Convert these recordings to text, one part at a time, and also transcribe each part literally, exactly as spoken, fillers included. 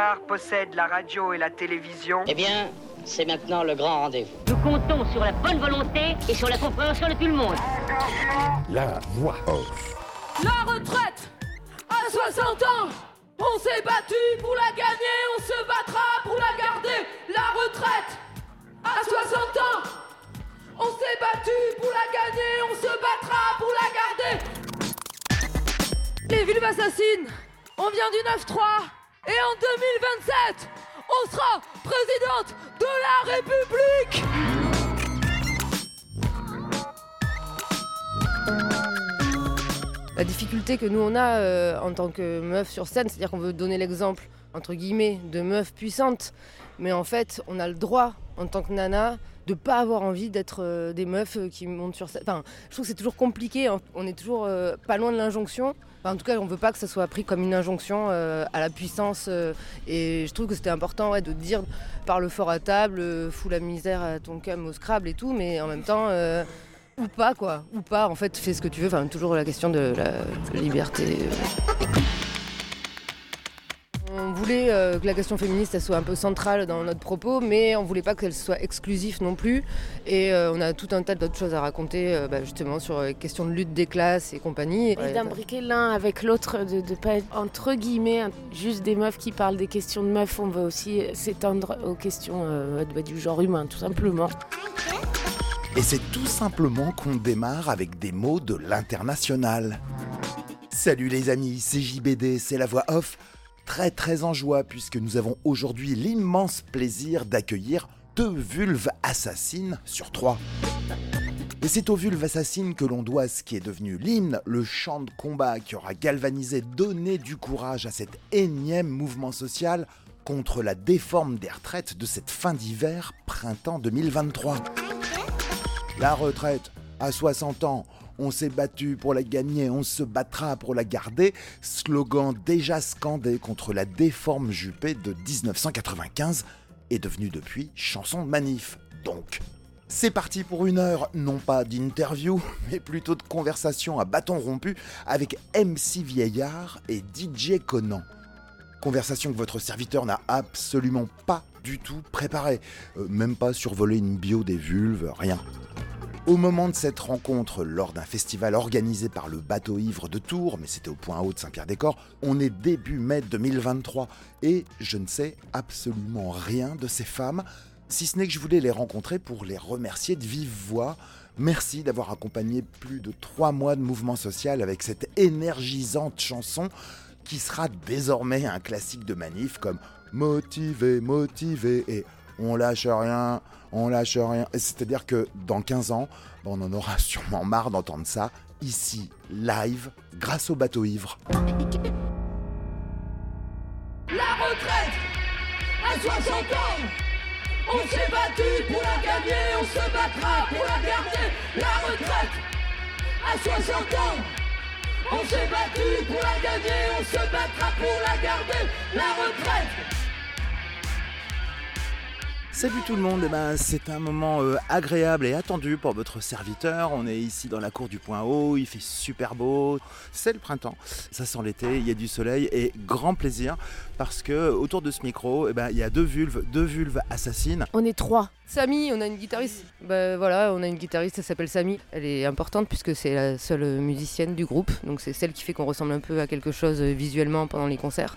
Vieillard possède la radio et la télévision. Eh bien, c'est maintenant le grand rendez-vous. Nous comptons sur la bonne volonté et sur la compréhension de tout le monde. La voix off. La retraite à soixante ans. On s'est battu pour la gagner, on se battra pour la garder. La retraite à soixante ans. On s'est battu pour la gagner, on se battra pour la garder. Les vulves assassines, on vient du neuf trois. Et en deux mille vingt-sept, on sera présidente de la République. La difficulté que nous on a euh, en tant que meuf sur scène, c'est-à-dire qu'on veut donner l'exemple, entre guillemets, de meuf puissante. Mais en fait, on a le droit, en tant que nana, de pas avoir envie d'être euh, des meufs qui montent sur scène. Enfin, je trouve que c'est toujours compliqué, hein. On est toujours euh, pas loin de l'injonction. Enfin, en tout cas, on veut pas que ça soit pris comme une injonction euh, à la puissance. Euh, et je trouve que c'était important ouais, de dire parle fort à table, euh, fous la misère à ton cum au Scrabble et tout, mais en même temps... Euh, Ou pas, quoi. Ou pas, en fait, fais ce que tu veux. Enfin, toujours la question de la liberté. On voulait euh, que la question féministe elle soit un peu centrale dans notre propos, mais on voulait pas qu'elle soit exclusive non plus. Et euh, on a tout un tas d'autres choses à raconter, euh, bah, justement, sur les questions de lutte des classes et compagnie. Et d'imbriquer l'un avec l'autre, de ne pas être, entre guillemets, juste des meufs qui parlent des questions de meufs. On veut aussi s'étendre aux questions euh, du genre humain, tout simplement. Et c'est tout simplement qu'on démarre avec des mots de l'international. Salut les amis, c'est J B D, c'est la voix off. Très très en joie puisque nous avons aujourd'hui l'immense plaisir d'accueillir deux vulves assassines sur trois. Et c'est aux vulves assassines que l'on doit ce qui est devenu l'hymne, le chant de combat qui aura galvanisé, donné du courage à cet énième mouvement social contre la déforme des retraites de cette fin d'hiver, printemps deux mille vingt-trois. La retraite, à soixante ans, on s'est battu pour la gagner, on se battra pour la garder, slogan déjà scandé contre la déforme Juppé de dix-neuf cent quatre-vingt-quinze, est devenu depuis chanson de manif, donc. C'est parti pour une heure, non pas d'interview, mais plutôt de conversation à bâton rompu avec M C Vieillard et D J Conan. Conversation que votre serviteur n'a absolument pas du tout préparée, euh, même pas survolé une bio des vulves, rien. Au moment de cette rencontre, lors d'un festival organisé par le Bateau Ivre de Tours, mais c'était au Point Haut de Saint-Pierre-des-Corps, on est début mai deux mille vingt-trois et je ne sais absolument rien de ces femmes, si ce n'est que je voulais les rencontrer pour les remercier de vive voix. Merci d'avoir accompagné plus de trois mois de mouvement social avec cette énergisante chanson qui sera désormais un classique de manif comme « Motivé, motivé » et « On lâche rien, on lâche rien ». C'est-à-dire que dans quinze ans, on en aura sûrement marre d'entendre ça, ici, live, grâce au Bateau Ivre. La retraite à soixante ans. On s'est battu pour la gagner, on se battra pour la garder. La retraite à soixante ans. On s'est battu pour la gagner, on se battra pour la garder. La retraite. Salut tout le monde, eh ben, c'est un moment euh, agréable et attendu pour votre serviteur. On est ici dans la cour du Point Haut, il fait super beau, c'est le printemps, ça sent l'été, il y a du soleil et grand plaisir parce que autour de ce micro, eh ben, il y a deux vulves, deux vulves assassines. On est trois. Samy, on a une guitariste. Bah voilà, on a une guitariste, elle s'appelle Samy. Elle est importante puisque c'est la seule musicienne du groupe, donc c'est celle qui fait qu'on ressemble un peu à quelque chose visuellement pendant les concerts.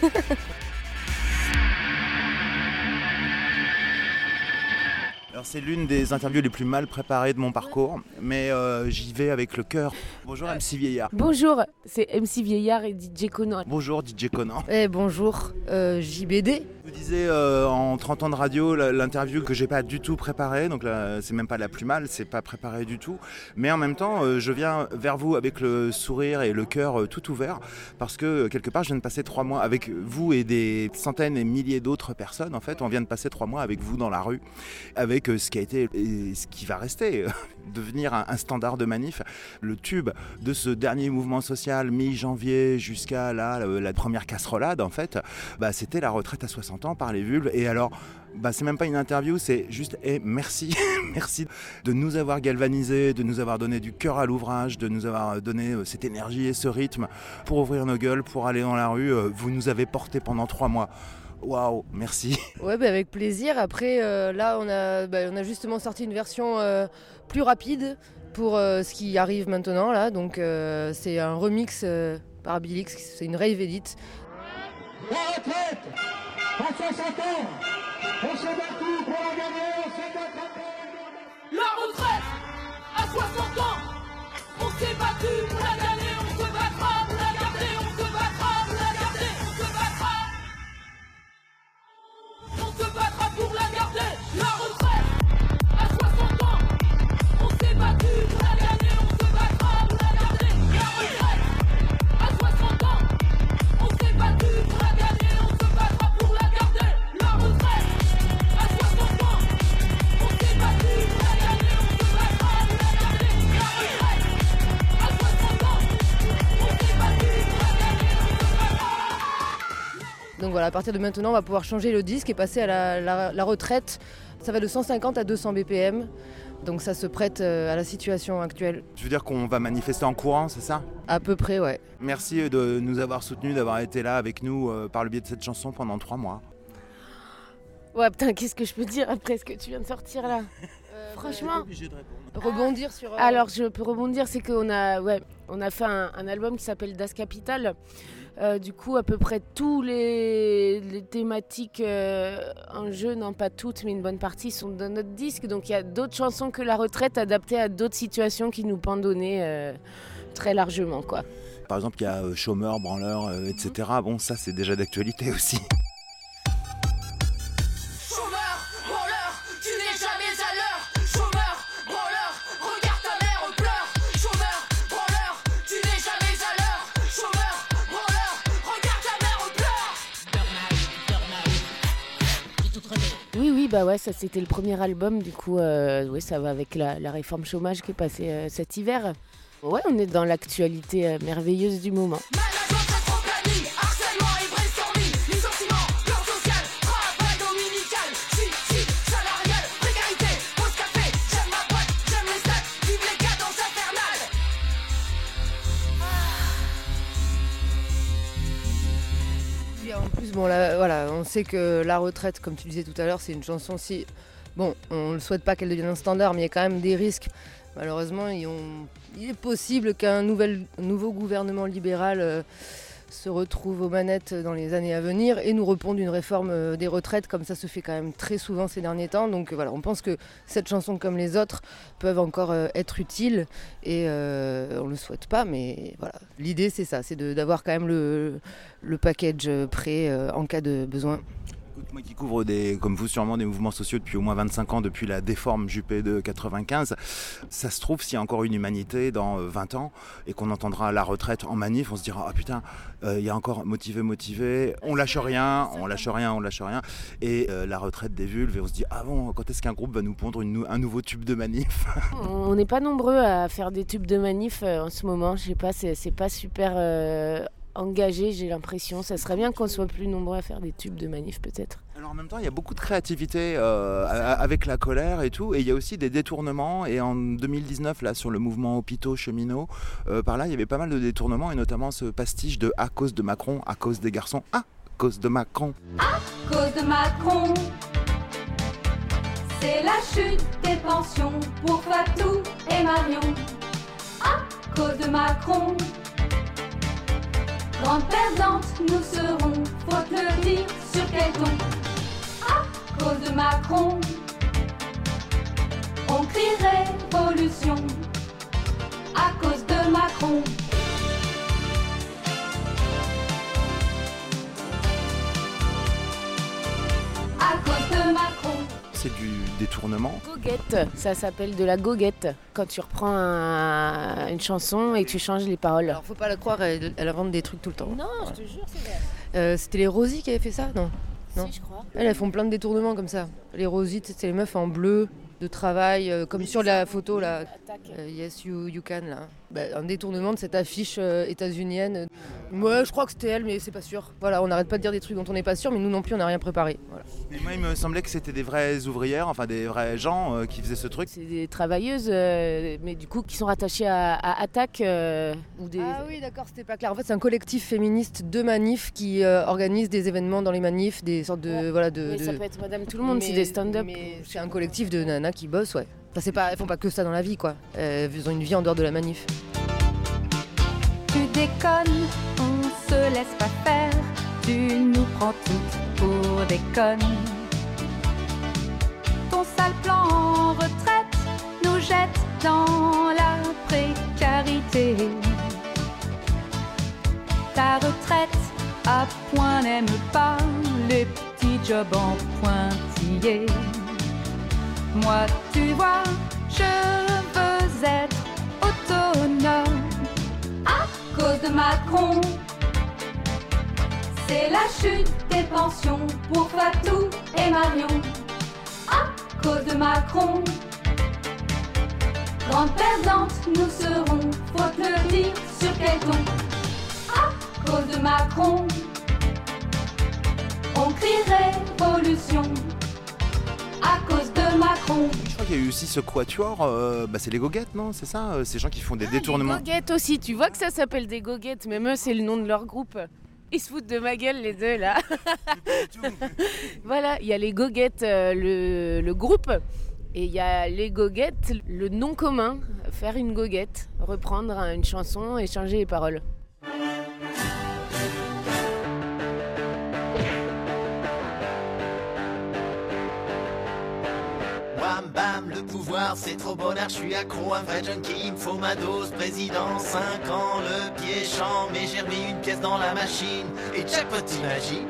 Alors c'est l'une des interviews les plus mal préparées de mon parcours, mais euh, j'y vais avec le cœur. Bonjour M C Vieillard. Bonjour, c'est M C Vieillard et D J Conan. Bonjour D J Conan. Eh bonjour, euh, J B D. Vous disiez euh, en trente ans de radio l'interview que j'ai pas du tout préparée, donc là c'est même pas la plus mal, c'est pas préparé du tout. Mais en même temps, euh, je viens vers vous avec le sourire et le cœur euh, tout ouvert, parce que quelque part je viens de passer trois mois avec vous et des centaines et milliers d'autres personnes. En fait, on vient de passer trois mois avec vous dans la rue, avec ce qui a été et ce qui va rester, devenir un, un standard de manif, le tube de ce dernier mouvement social mi-janvier jusqu'à là, la, la première casserolade en fait, bah, c'était la retraite à soixante ans par les vulves. Et alors, bah, c'est même pas une interview, c'est juste et eh, merci, merci de nous avoir galvanisés, de nous avoir donné du cœur à l'ouvrage, de nous avoir donné euh, cette énergie et ce rythme pour ouvrir nos gueules, pour aller dans la rue. Euh, vous nous avez portés pendant trois mois. Waouh, merci. Ouais, bah avec plaisir. Après, euh, là, on a, bah, on a justement sorti une version euh, plus rapide pour euh, ce qui arrive maintenant. Là. Donc, euh, c'est un remix euh, par Bilix, c'est une rave edit. La retraite à soixante ans, on s'est battu pour la gagner, on s'est battu pour la gagner. La retraite à soixante ans, on s'est battu pour la gagner, on se battra pour la garder, on se battra pour la garder, on se battra. On se battra pour la garder. La retraite à soixante ans, on s'est battu pour la gagner, on se battra pour la garder. La retraite à soixante ans, on s'est battu pour la gagner, on se battra pour la garder. La retraite à soixante ans, on s'est battu pour la gagner, on se battra pour la garder. La retraite à soixante ans, on s'est battu pour la gagner, on se battra. Donc voilà, à partir de maintenant, on va pouvoir changer le disque et passer à la, la, la retraite. Ça va de cent cinquante à deux cents B P M. Donc ça se prête à la situation actuelle. Je veux dire qu'on va manifester en courant, c'est ça ? À peu près, ouais. Merci de nous avoir soutenus, d'avoir été là avec nous euh, par le biais de cette chanson pendant trois mois. Ouais, putain, qu'est-ce que je peux dire après ce que tu viens de sortir là ? Euh, Franchement, rebondir sur... Euh... Alors, je peux rebondir, c'est qu'on a, ouais, on a fait un, un album qui s'appelle Das Kapital. Euh, du coup, à peu près tous les, les thématiques euh, en jeu, non pas toutes, mais une bonne partie, sont dans notre disque. Donc, il y a d'autres chansons que La Retraite adaptées à d'autres situations qui nous pendonnaient euh, très largement, quoi. Par exemple, il y a euh, chômeur, branleur, euh, et cetera. Bon, ça, c'est déjà d'actualité aussi. Oui, oui, bah ouais, ça c'était le premier album, du coup, euh, ouais, ça va avec la, la réforme chômage qui est passée euh, cet hiver. Ouais, on est dans l'actualité euh, merveilleuse du moment. En plus, bon, là, voilà, on sait que La Retraite, comme tu disais tout à l'heure, c'est une chanson si... Bon, on ne souhaite pas qu'elle devienne un standard, mais il y a quand même des risques. Malheureusement, il, ont... il est possible qu'un nouvel... nouveau gouvernement libéral euh, se retrouve aux manettes dans les années à venir et nous reponde une réforme euh, des retraites, comme ça se fait quand même très souvent ces derniers temps. Donc voilà, on pense que cette chanson, comme les autres, peuvent encore euh, être utiles et euh, on ne le souhaite pas, mais voilà. L'idée, c'est ça, c'est de, d'avoir quand même le, le package prêt euh, en cas de besoin. Écoute, moi qui couvre des, comme vous sûrement des mouvements sociaux depuis au moins vingt-cinq ans, depuis la déforme Juppé de quatre-vingt-quinze, ça se trouve s'il y a encore une humanité dans vingt ans et qu'on entendra La Retraite en manif, on se dira ah putain, il euh, y a encore motivé, motivé, on lâche rien, on lâche rien, on lâche rien, et euh, La Retraite des vulves, et on se dit ah bon, quand est-ce qu'un groupe va nous pondre une, un nouveau tube de manif ? On n'est pas nombreux à faire des tubes de manif euh, en ce moment, je sais pas, c'est, c'est pas super euh, engagé, j'ai l'impression. Ça serait bien qu'on soit plus nombreux à faire des tubes de manif peut-être. Alors en même temps, il y a beaucoup de créativité euh, avec la colère et tout, et il y a aussi des détournements. Et en deux mille dix-neuf, là, sur le mouvement hôpitaux cheminots, euh, par là, il y avait pas mal de détournements, et notamment ce pastiche de à cause de Macron, à cause des garçons, à cause de Macron. À cause de Macron, c'est la chute des pensions pour Fatou et Marion. À cause de Macron, grande perdante nous serons, faut te le dire sur quel ton. À cause de Macron, on crie révolution. À cause de Macron. À cause de Macron. C'est du détournement. Goguette, ça s'appelle de la goguette. Quand tu reprends un, une chanson et que tu changes les paroles. Alors faut pas la croire, elle, elle invente des trucs tout le temps. Non, je te jure, c'est vrai. Euh, c'était les Rosies qui avaient fait ça, non? Non. Si, je crois. Elles, elles font plein de détournements comme ça. Les Rosies, c'est les meufs en bleu de travail, euh, comme sur la photo là. Euh, yes, you, you can, là. Bah, un détournement de cette affiche euh, états-unienne. Ouais, je crois que c'était elle, mais c'est pas sûr. Voilà, on n'arrête pas de dire des trucs dont on n'est pas sûr, mais nous non plus, on n'a rien préparé. Voilà. Mais moi, il me semblait que c'était des vraies ouvrières, enfin des vrais gens euh, qui faisaient ce truc. C'est des travailleuses, euh, mais du coup, qui sont rattachées à, à Attaque. Euh, ou des... Ah oui, d'accord, c'était pas clair. En fait, c'est un collectif féministe de manifs qui euh, organise des événements dans les manifs, des sortes de... Ouais. Voilà, de, mais de... ça peut être Madame Tout-le-Monde, mais, c'est des stand-up. Mais c'est un collectif de nanas qui bossent, ouais. Enfin, c'est pas, elles font pas que ça dans la vie, quoi. Elles ont une vie en dehors de la manif. Tu déconnes, on se laisse pas faire. Tu nous prends toutes pour des connes. Ton sale plan en retraite nous jette dans la précarité. Ta retraite à point n'aime pas les petits jobs en pointillés. Moi, tu vois, je veux être autonome à cause de Macron. C'est la chute des pensions pour Fatou et Marion à cause de Macron. Grande perdante, nous serons, faut te le dire, sur quel ton à cause de Macron. On crie révolution à cause de Macron. Je crois qu'il y a eu aussi ce quatuor, euh, bah c'est les goguettes, non? C'est ça euh, ces gens qui font des ah, détournements. Les goguettes aussi, tu vois que ça s'appelle des goguettes, même eux, c'est le nom de leur groupe. Ils se foutent de ma gueule, les deux, là. Voilà, il y a les goguettes, euh, le, le groupe, et il y a les goguettes, le nom commun, faire une goguette, reprendre une chanson et changer les paroles. Bam bam, le pouvoir c'est trop bonheur, je suis accro, un vrai junkie, il me faut ma dose, président, cinq ans, le pied champ, mais j'ai remis une pièce dans la machine, et jackpot t'imagines,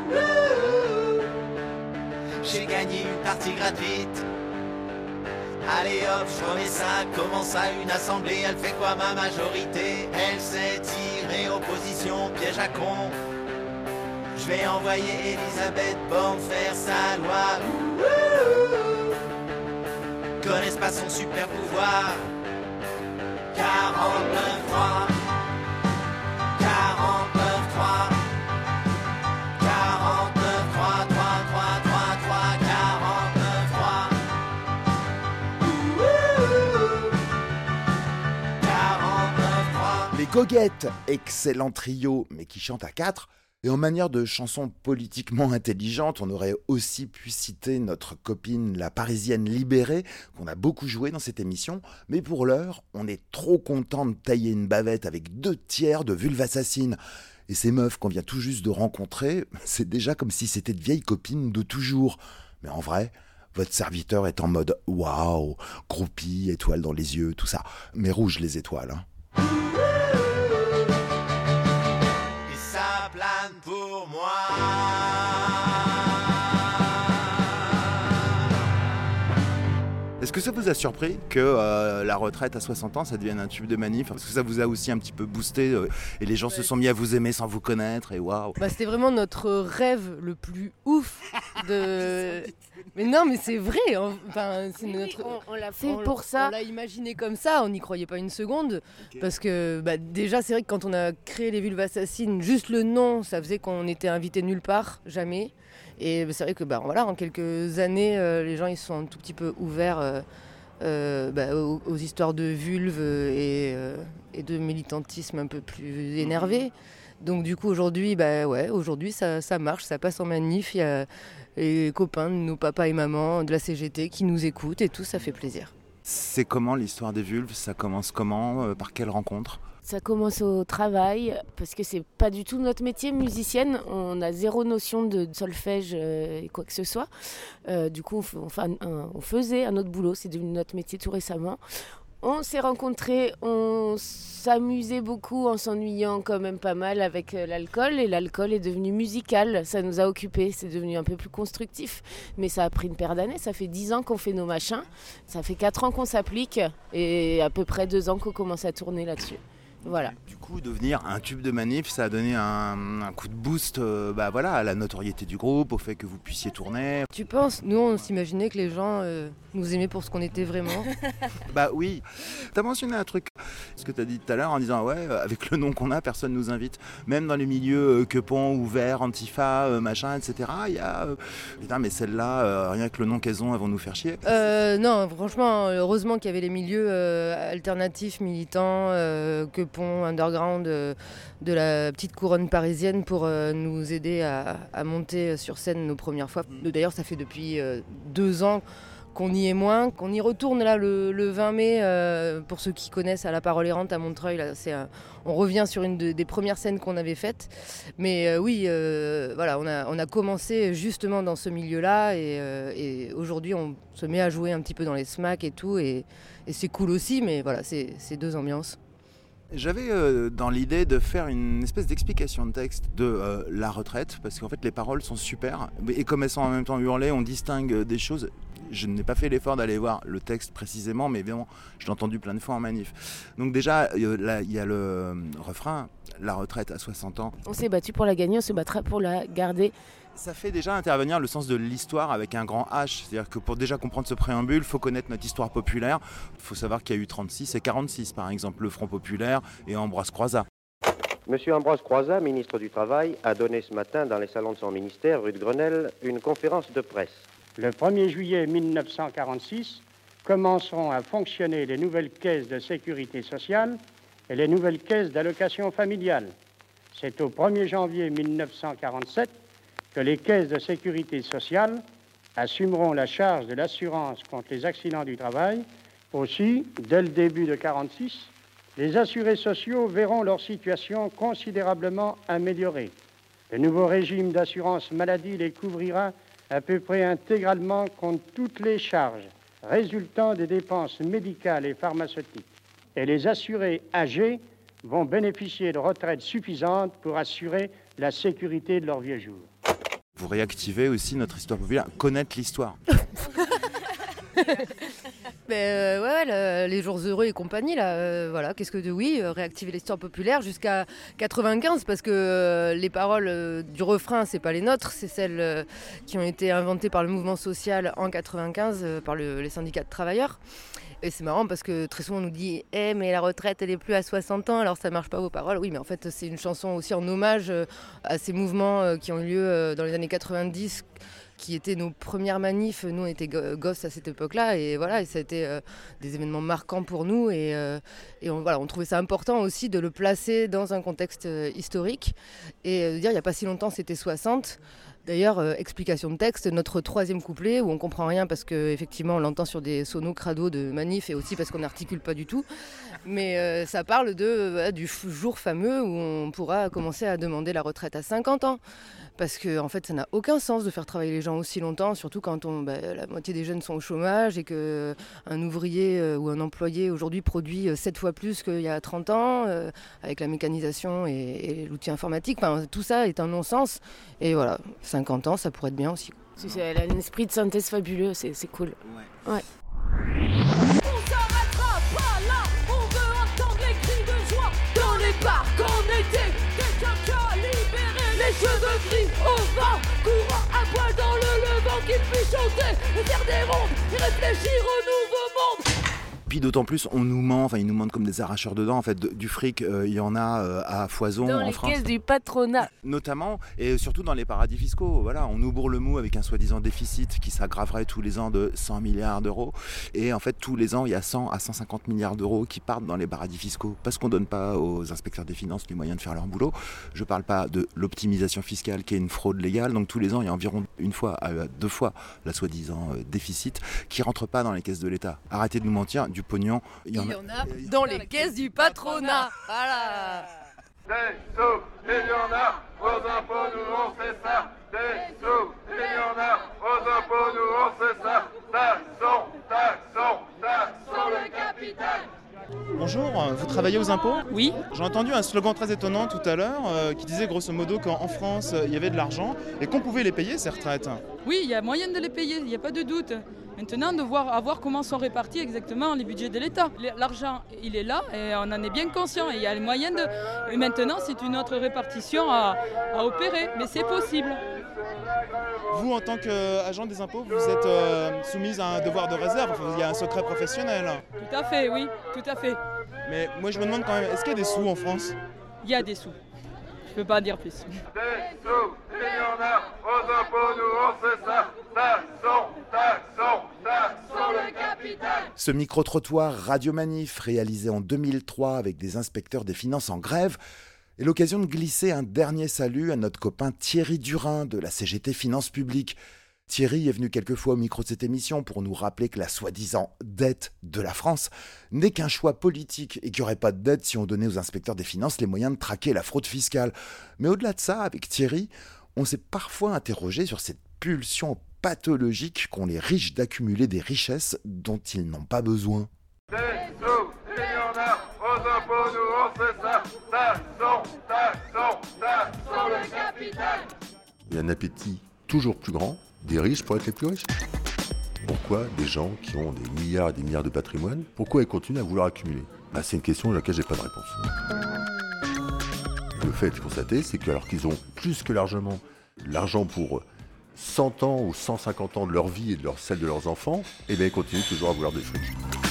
j'ai gagné une partie gratuite. Allez hop, je remets ça, comment ça une assemblée, elle fait quoi ma majorité? Elle s'est tirée opposition, piège à con. Je vais envoyer Elisabeth Borne faire sa loi. Connaissent pas son super pouvoir. quarante-neuf trois quarante-neuf trois quarante-neuf trois trois trois trois trois quarante-neuf trois quarante-neuf trois. Les goguettes, excellent trio, mais qui chantent à quatre. Et en manière de chanson politiquement intelligente, on aurait aussi pu citer notre copine la Parisienne Libérée, qu'on a beaucoup joué dans cette émission. Mais pour l'heure, on est trop content de tailler une bavette avec deux tiers de vulve assassine. Et ces meufs qu'on vient tout juste de rencontrer, c'est déjà comme si c'était de vieilles copines de toujours. Mais en vrai, votre serviteur est en mode « waouh », groupie, étoile dans les yeux, tout ça. Mais rouge les étoiles, hein. Pour moi. Est-ce que ça vous a surpris que euh, la retraite à soixante ans, ça devienne un tube de manif? Parce que ça vous a aussi un petit peu boosté euh, et les gens se sont mis à vous aimer sans vous connaître et waouh. Bah, c'était vraiment notre rêve le plus ouf de... Mais non, mais c'est vrai. Enfin, c'est oui, notre... on, on l'a fait on, pour ça. On l'a imaginé comme ça, on n'y croyait pas une seconde. Okay. Parce que bah, déjà, c'est vrai que quand on a créé les Vulves Assassines, juste le nom, ça faisait qu'on était invité nulle part, jamais. Et c'est vrai que bah, voilà, en quelques années, euh, les gens ils se sont un tout petit peu ouverts euh, euh, bah, aux, aux histoires de vulves et, euh, et de militantisme un peu plus énervé. Donc du coup aujourd'hui, bah, ouais, aujourd'hui ça, ça marche, ça passe en manif. Il y a les copains de nos papas et mamans de la C G T qui nous écoutent et tout, ça fait plaisir. C'est comment l'histoire des vulves? Ça commence comment? euh, Par quelle rencontre? Ça commence au travail, parce que c'est pas du tout notre métier, musicienne. On a zéro notion de solfège et quoi que ce soit. Euh, du coup, on, fait un, un, on faisait un autre boulot, c'est devenu notre métier tout récemment. On s'est rencontrés, on s'amusait beaucoup en s'ennuyant quand même pas mal avec l'alcool. Et l'alcool est devenu musical, ça nous a occupés, c'est devenu un peu plus constructif. Mais ça a pris une paire d'années, ça fait dix ans qu'on fait nos machins. Ça fait quatre ans qu'on s'applique et à peu près deux ans qu'on commence à tourner là-dessus. Voilà. Du coup, devenir un tube de manif, ça a donné un, un coup de boost euh, bah, voilà, à la notoriété du groupe, au fait que vous puissiez tourner. Tu penses? Nous, on s'imaginait que les gens euh, nous aimaient pour ce qu'on était vraiment. Bah oui. T'as mentionné un truc, ce que t'as dit tout à l'heure en disant ouais, avec le nom qu'on a, personne nous invite. Même dans les milieux euh, Quepon, Ouvert, Antifa, euh, machin, et cetera. Il y a... Euh, putain, mais celles-là, euh, rien que le nom qu'elles ont, elles vont nous faire chier. Euh, non, franchement, heureusement qu'il y avait les milieux euh, alternatifs, militants, euh, Quepon, underground, euh, de la petite couronne parisienne pour euh, nous aider à, à monter sur scène nos premières fois. D'ailleurs, ça fait depuis euh, deux ans qu'on y est moins, qu'on y retourne là le, le vingt mai, euh, pour ceux qui connaissent, à la Parole Errante à Montreuil. Là, c'est un, on revient sur une de, des premières scènes qu'on avait faites. Mais euh, oui, euh, voilà, on a, on a commencé justement dans ce milieu-là et, euh, et aujourd'hui on se met à jouer un petit peu dans les smacks et tout et, et c'est cool aussi, mais voilà, c'est, c'est deux ambiances. J'avais euh, dans l'idée de faire une espèce d'explication de texte de euh, la retraite, parce qu'en fait les paroles sont super, et comme elles sont en même temps hurlées, on distingue des choses. Je n'ai pas fait l'effort d'aller voir le texte précisément, mais évidemment, je l'ai entendu plein de fois en manif. Donc déjà, euh, là, il y a le euh, refrain, la retraite à soixante ans. On s'est battu pour la gagner, on se battra pour la garder. Ça fait déjà intervenir le sens de l'histoire avec un grand H. C'est-à-dire que pour déjà comprendre ce préambule, il faut connaître notre histoire populaire. Il faut savoir qu'il y a eu trente-six et quarante-six, par exemple, le Front populaire et Ambroise Croizat. Monsieur Ambroise Croizat, ministre du Travail, a donné ce matin dans les salons de son ministère, rue de Grenelle, une conférence de presse. Le premier juillet mille neuf cent quarante-six, commenceront à fonctionner les nouvelles caisses de sécurité sociale et les nouvelles caisses d'allocation familiale. C'est au premier janvier mille neuf cent quarante-sept que les caisses de sécurité sociale assumeront la charge de l'assurance contre les accidents du travail. Aussi, dès le début de quarante-six, les assurés sociaux verront leur situation considérablement améliorée. Le nouveau régime d'assurance maladie les couvrira à peu près intégralement contre toutes les charges résultant des dépenses médicales et pharmaceutiques. Et les assurés âgés vont bénéficier de retraites suffisantes pour assurer la sécurité de leurs vieux jours. Vous réactivez aussi notre histoire populaire, connaître l'histoire. Ben euh, ouais, le, les jours heureux et compagnie là, euh, voilà, qu'est-ce que de oui, euh, réactiver l'histoire populaire jusqu'à quatre-vingt-quinze parce que euh, les paroles euh, du refrain c'est pas les nôtres, c'est celles euh, qui ont été inventées par le mouvement social en quatre-vingt-quinze euh, par le, les syndicats de travailleurs. Et c'est marrant parce que très souvent on nous dit « Eh mais la retraite elle est plus à soixante ans alors ça marche pas vos paroles ». Oui mais en fait c'est une chanson aussi en hommage euh, à ces mouvements euh, qui ont eu lieu euh, dans les années quatre-vingt-dix qui étaient nos premières manifs. Nous on était gosses à cette époque-là et voilà, et ça a été euh, des événements marquants pour nous et, euh, et on, voilà, on trouvait ça important aussi de le placer dans un contexte euh, historique et euh, de dire il n'y a pas si longtemps c'était soixante. D'ailleurs, euh, explication de texte, notre troisième couplet où on comprend rien parce qu'effectivement on l'entend sur des sonos crado de manif et aussi parce qu'on n'articule pas du tout. Mais euh, ça parle de, euh, du jour fameux où on pourra commencer à demander la retraite à cinquante ans. Parce que en fait, ça n'a aucun sens de faire travailler les gens aussi longtemps, surtout quand on, bah, la moitié des jeunes sont au chômage et qu'un ouvrier euh, ou un employé aujourd'hui produit euh, sept fois plus qu'il y a trente ans, euh, avec la mécanisation et, et l'outil informatique. Enfin, tout ça est un non-sens. Et voilà, cinquante ans, ça pourrait être bien aussi. Elle a un esprit de synthèse fabuleux, c'est, c'est cool. Ouais. Ouais. On s'arrêtera pas là, on veut entendre les cris de joie. Dans les parcs en été, quelqu'un qui a libéré les cheveux gris au vent, courant à poil dans le levant, qu'il puisse chanter et faire des rondes et réfléchir au nouveau monde. Puis d'autant plus, on nous ment, enfin ils nous mentent comme des arracheurs de dents. En fait, de, du fric, euh, il y en a euh, à foison dans en les France. Caisses du patronat. Notamment, et surtout dans les paradis fiscaux. Voilà, on nous bourre le mou avec un soi-disant déficit qui s'aggraverait tous les ans de cent milliards d'euros. Et en fait, tous les ans, il y a cent à cent cinquante milliards d'euros qui partent dans les paradis fiscaux parce qu'on ne donne pas aux inspecteurs des finances les moyens de faire leur boulot. Je ne parle pas de l'optimisation fiscale qui est une fraude légale. Donc tous les ans, il y a environ une fois à deux fois la soi-disant déficit qui ne rentre pas dans les caisses de l'État. Arrêtez de nous mentir, du pognon. Il y en a, il y en a dans les caisses du patronat. Voilà. Des sous, il y en a, aux impôts, nous on fait ça. Des sous, il y en a, aux impôts, nous on fait ça. Taxons, taxons, taxons le capital. Bonjour, vous travaillez aux impôts ? Oui. J'ai entendu un slogan très étonnant tout à l'heure euh, qui disait grosso modo qu'en France il y avait de l'argent et qu'on pouvait les payer ces retraites. Oui, il y a moyen de les payer, il n'y a pas de doute. Maintenant, de voir, à voir comment sont répartis exactement les budgets de l'État. L'argent, il est là et on en est bien conscient. Et il y a les moyens de... Et maintenant, c'est une autre répartition à, à opérer, mais c'est possible. Vous, en tant qu'agent des impôts, vous êtes euh, soumise à un devoir de réserve. Enfin, il y a un secret professionnel. Tout à fait, oui, tout à fait. Mais moi, je me demande quand même, est-ce qu'il y a des sous en France ? Il y a des sous. Je peux pas dire plus. Des sous, il y en a, aux impôts, nous on sait ça. Taxons, taxons, taxons le capital. Ce micro-trottoir Radio-Manif, réalisé en deux mille trois avec des inspecteurs des finances en grève, est l'occasion de glisser un dernier salut à notre copain Thierry Durin de la C G T Finances Publiques. Thierry est venu quelques fois au micro de cette émission pour nous rappeler que la soi-disant dette de la France n'est qu'un choix politique et qu'il n'y aurait pas de dette si on donnait aux inspecteurs des finances les moyens de traquer la fraude fiscale. Mais au-delà de ça, avec Thierry, on s'est parfois interrogé sur cette pulsion pathologique qu'ont les riches d'accumuler des richesses dont ils n'ont pas besoin. Des sous, il y en a, aux impôts, nous on sait ça. Taxons, taxons, taxons le capital. Il y a un appétit toujours plus grand des riches pour être les plus riches. Pourquoi des gens qui ont des milliards et des milliards de patrimoine, pourquoi ils continuent à vouloir accumuler ? Bah, c'est une question à laquelle j'ai pas de réponse. Le fait de constater, c'est que alors qu'ils ont plus que largement l'argent pour cent ans ou cent cinquante ans de leur vie et de leur, celle de leurs enfants, eh bien ils continuent toujours à vouloir des fric.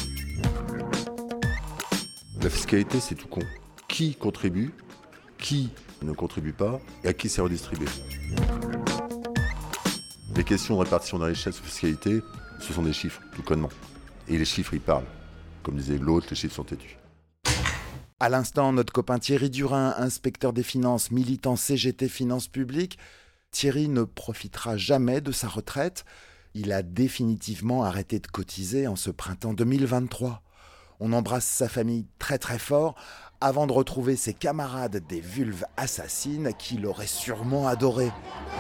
La fiscalité, c'est tout con. Qui contribue, qui ne contribue pas et à qui c'est redistribué. Les questions de répartition de la richesse ou fiscalité, ce sont des chiffres, tout connement. Et les chiffres, ils parlent. Comme disait l'autre, les chiffres sont têtus. À l'instant, notre copain Thierry Durin, inspecteur des finances, militant C G T Finances Publiques, Thierry ne profitera jamais de sa retraite. Il a définitivement arrêté de cotiser en ce printemps deux mille vingt-trois. On embrasse sa famille très très fort avant de retrouver ses camarades des vulves assassines qui l'auraient sûrement adoré.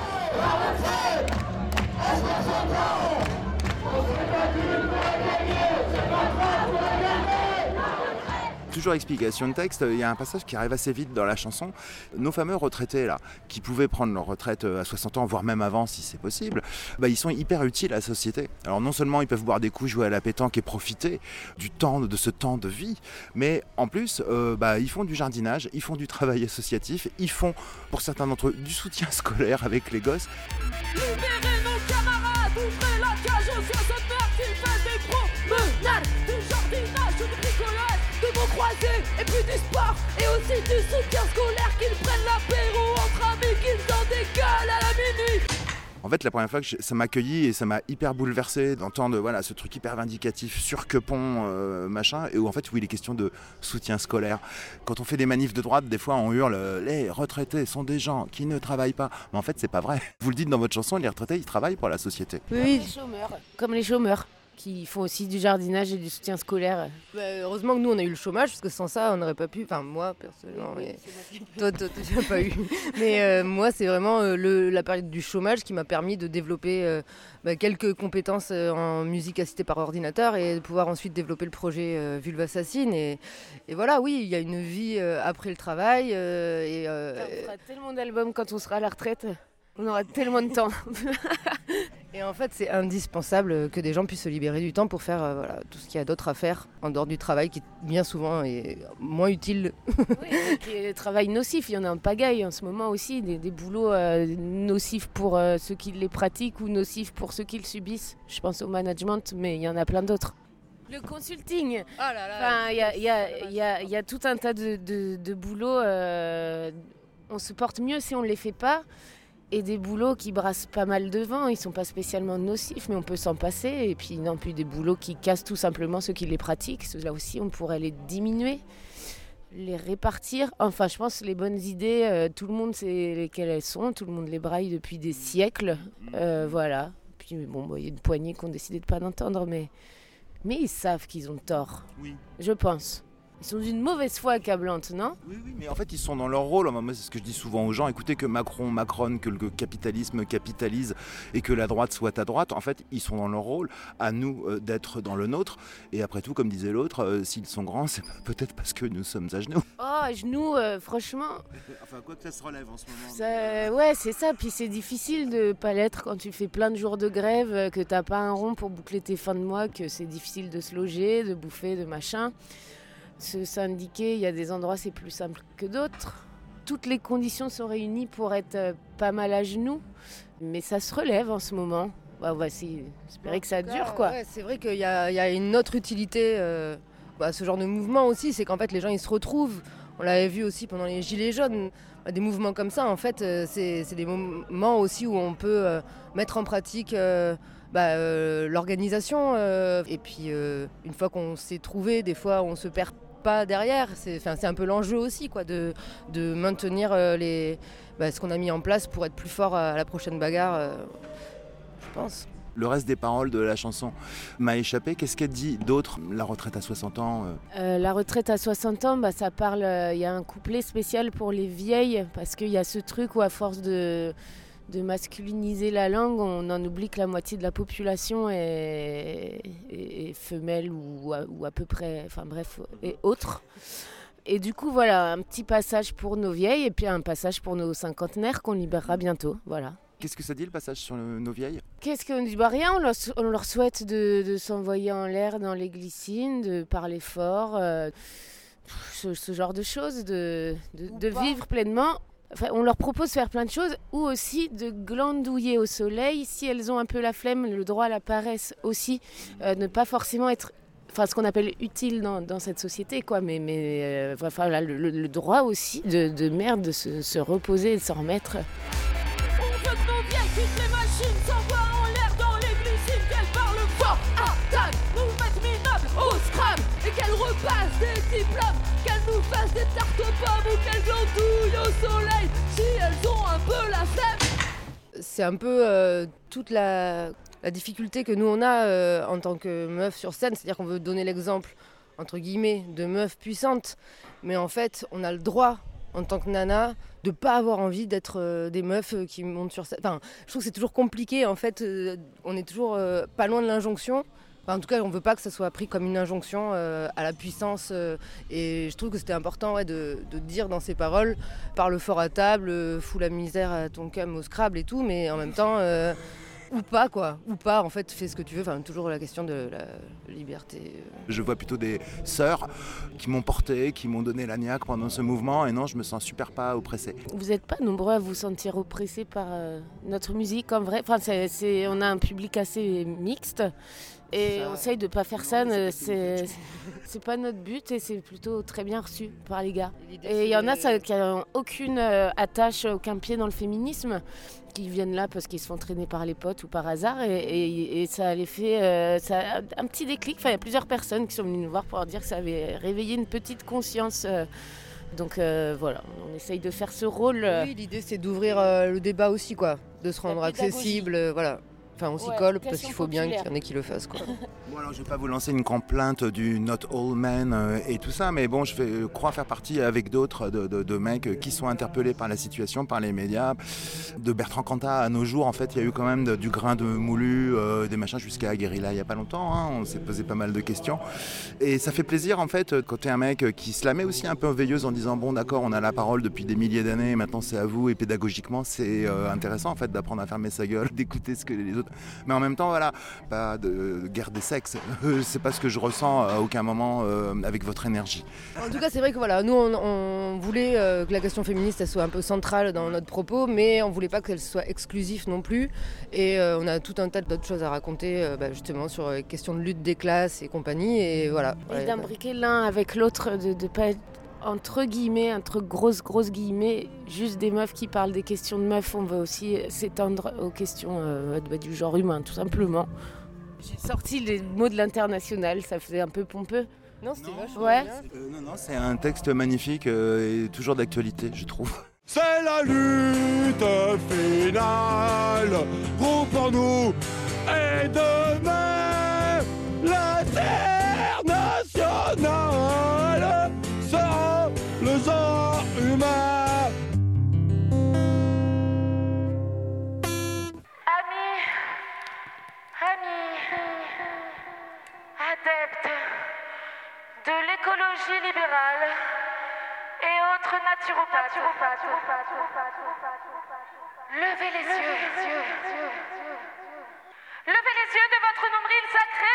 Toujours explication de texte, il y a un passage qui arrive assez vite dans la chanson. Nos fameux retraités là, qui pouvaient prendre leur retraite à soixante ans, voire même avant si c'est possible, bah, ils sont hyper utiles à la société. Alors non seulement ils peuvent boire des coups, jouer à la pétanque et profiter du temps, de ce temps de vie, mais en plus euh, bah, ils font du jardinage, ils font du travail associatif, ils font pour certains d'entre eux du soutien scolaire avec les gosses. Libérez nos camarades, ouvrez la cage aux cette merde qui fait des promenades, du jardinage, du bricolage, de mots croisés, et puis du sport, et aussi du soutien scolaire, qu'ils prennent l'apéro entre amis, qu'ils en dégueulent à la minuit. En fait, la première fois que je, ça m'a accueilli et ça m'a hyper bouleversé d'entendre voilà, ce truc hyper vindicatif sur Quepont, euh, machin, et où en fait, où il est question de soutien scolaire. Quand on fait des manifs de droite, des fois on hurle « Les retraités sont des gens qui ne travaillent pas ». Mais en fait, c'est pas vrai. Vous le dites dans votre chanson, les retraités, ils travaillent pour la société. Oui, oui. Les chômeurs. Comme les chômeurs, qui font aussi du jardinage et du soutien scolaire. Bah, heureusement que nous on a eu le chômage, parce que sans ça on n'aurait pas pu, enfin moi personnellement, oui, mais... toi, toi, toi tu n'as pas eu. Mais euh, moi c'est vraiment euh, le, la période du chômage qui m'a permis de développer euh, bah, quelques compétences euh, en musique assistée par ordinateur et de pouvoir ensuite développer le projet euh, Vulve Assassine. Et, et voilà, oui, il y a une vie euh, après le travail. Euh, et, euh, on fera tellement d'albums quand on sera à la retraite. On aura tellement de temps. Et en fait, c'est indispensable que des gens puissent se libérer du temps pour faire euh, voilà, tout ce qu'il y a d'autre à faire en dehors du travail qui bien souvent est moins utile. Oui, et le travail nocif, il y en a en pagaille en ce moment aussi, des, des boulots euh, nocifs pour euh, ceux qui les pratiquent ou nocifs pour ceux qui le subissent. Je pense au management, mais il y en a plein d'autres. Le consulting, oh là là, enfin, il y a, y, a, y, a, y a tout un tas de, de, de boulots, euh, on se porte mieux si on ne les fait pas. Et des boulots qui brassent pas mal de vent, ils sont pas spécialement nocifs, mais on peut s'en passer. Et puis non plus des boulots qui cassent tout simplement ceux qui les pratiquent. Ceux-là aussi, on pourrait les diminuer, les répartir. Enfin, je pense que les bonnes idées, euh, tout le monde sait lesquelles elles sont, tout le monde les braille depuis des siècles. Euh, voilà. Puis bon, bah, y a une poignée qui ont décidé de pas d'entendre, mais, mais ils savent qu'ils ont tort. Oui. Je pense. Ils sont d'une mauvaise foi accablante, non ? Oui, oui, mais en fait, ils sont dans leur rôle. Moi, c'est ce que je dis souvent aux gens. Écoutez, que Macron macronne, que le capitalisme capitalise et que la droite soit à droite, en fait, ils sont dans leur rôle. À nous euh, d'être dans le nôtre. Et après tout, comme disait l'autre, euh, s'ils sont grands, c'est peut-être parce que nous sommes à genoux. Oh, à genoux, euh, franchement... Enfin, quoi que ça se relève en ce moment. Ça, ouais, c'est ça. Puis c'est difficile de pas l'être quand tu fais plein de jours de grève, que t'as pas un rond pour boucler tes fins de mois, que c'est difficile de se loger, de bouffer, de machin. Se syndiquer, il y a des endroits c'est plus simple que d'autres. Toutes les conditions sont réunies pour être euh, pas mal à genoux, mais ça se relève en ce moment. Bah, on va essayer, espérer que ça cas, dure, quoi. Ouais, c'est vrai qu'il y a, il y a une autre utilité euh, à ce genre de mouvement aussi, c'est qu'en fait les gens ils se retrouvent. On l'avait vu aussi pendant les Gilets jaunes. Des mouvements comme ça, en fait, euh, c'est, c'est des moments aussi où on peut euh, mettre en pratique euh, bah, euh, l'organisation. Euh, et puis, euh, une fois qu'on s'est trouvé, des fois, on se perd pas derrière. C'est, c'est un peu l'enjeu aussi, quoi, de, de maintenir euh, les, bah, ce qu'on a mis en place pour être plus fort à la prochaine bagarre, euh, je pense. Le reste des paroles de la chanson m'a échappé. Qu'est-ce qu'elle dit d'autre ? La retraite à soixante ans euh... Euh, La retraite à soixante ans, bah, ça parle. Il euh, y a un couplet spécial pour les vieilles, parce qu'il y a ce truc où, à force de, de masculiniser la langue, on en oublie que la moitié de la population est, est, est femelle ou à, ou à peu près, enfin bref, et autre. Et du coup, voilà, un petit passage pour nos vieilles et puis un passage pour nos cinquantenaires qu'on libérera bientôt. Voilà. Qu'est-ce que ça dit le passage sur le, nos vieilles ? Qu'est-ce qu'on dit ? Bah rien, on leur, on leur souhaite de, de s'envoyer en l'air dans les glycines, de parler fort, euh, ce, ce genre de choses, de, de, de vivre pleinement. Enfin, on leur propose de faire plein de choses, ou aussi de glandouiller au soleil, si elles ont un peu la flemme, le droit à la paresse aussi, euh, ne pas forcément être... Enfin, ce qu'on appelle utile dans, dans cette société, quoi. Mais, mais euh, enfin, là, le, le droit aussi de, de merde, de se, se reposer et de s'en remettre. Toutes les machines s'envoient en l'air dans les glycines, qu'elles parlent fort, attaquent, nous mettent minables au scrap, et qu'elles repassent des diplômes, qu'elles nous fassent des tartes aux pommes ou qu'elles glandouillent au soleil, si elles ont un peu la flemme. C'est un peu euh, toute la, la difficulté que nous on a euh, en tant que meuf sur scène, c'est-à-dire qu'on veut donner l'exemple, entre guillemets, de meuf puissante, mais en fait on a le droit, en tant que nana, de pas avoir envie d'être euh, des meufs euh, qui montent sur scène. Enfin, je trouve que c'est toujours compliqué, en fait, euh, on est toujours euh, pas loin de l'injonction. Enfin, en tout cas, on veut pas que ça soit pris comme une injonction euh, à la puissance. Euh, et je trouve que c'était important ouais, de, de dire dans ses paroles, parle fort à table, euh, fous la misère à ton cum au Scrabble et tout, mais en même temps... Euh, ou pas quoi, ou pas en fait, fais ce que tu veux, enfin toujours la question de la liberté. Je vois plutôt des sœurs qui m'ont porté, qui m'ont donné la niaque pendant ce mouvement et non, je me sens super pas oppressé. Vous n'êtes pas nombreux à vous sentir oppressés par euh, notre musique en vrai, enfin c'est, c'est, on a un public assez mixte et ça, on essaye de pas faire ça, c'est, c'est, c'est pas notre but et c'est plutôt très bien reçu par les gars. Et il y en a ça, qui n'ont aucune euh, attache, aucun pied dans le féminisme, qui viennent là parce qu'ils se font traîner par les potes ou par hasard et, et, et ça les fait euh, ça, un petit déclic. Enfin, il y a plusieurs personnes qui sont venues nous voir pour dire que ça avait réveillé une petite conscience. Euh, donc euh, voilà, on essaye de faire ce rôle. Euh... Oui, l'idée c'est d'ouvrir euh, le débat aussi, quoi, de se rendre accessible, euh, voilà. Enfin, on s'y ouais, colle parce qu'il faut bien qu'il y en ait qui le fassent, quoi. Bon, alors, je vais pas vous lancer une complainte du Not All Men euh, et tout ça, mais bon, je vais, crois faire partie avec d'autres de, de, de mecs qui sont interpellés par la situation, par les médias. De Bertrand Cantat à nos jours, en fait, il y a eu quand même de, du grain de moulu, euh, des machins jusqu'à Guérilla il y a pas longtemps. Hein, on s'est posé pas mal de questions. Et ça fait plaisir, en fait, quand t'es un mec qui se la met aussi un peu veilleuse en disant bon, d'accord, on a la parole depuis des milliers d'années, maintenant c'est à vous, et pédagogiquement, c'est euh, intéressant, en fait, d'apprendre à fermer sa gueule, d'écouter ce que les autres. Mais en même temps, voilà, pas de guerre des sexes. C'est pas ce que je ressens à aucun moment euh, avec votre énergie. En tout cas, c'est vrai que voilà, nous, on, on voulait euh, que la question féministe elle soit un peu centrale dans notre propos, mais on voulait pas qu'elle soit exclusive non plus. Et euh, on a tout un tas d'autres choses à raconter, euh, bah, justement sur les questions de lutte des classes et compagnie. Et voilà. Et ouais, d'imbriquer bah. l'un avec l'autre, de ne pas être entre guillemets, entre grosses grosses guillemets, juste des meufs qui parlent des questions de meufs. On va aussi s'étendre aux questions euh, du genre humain, tout simplement. J'ai sorti les mots de l'international, ça faisait un peu pompeux. Non, c'était vachement ouais. bien. Euh, non, non, c'est un texte magnifique euh, et toujours d'actualité, je trouve. C'est la lutte finale, groupe pour nous, et demain, l'international. Humain. Amis, amis, adeptes de l'écologie libérale et autres naturopathes, levez les yeux, levez les yeux de votre nombril sacré.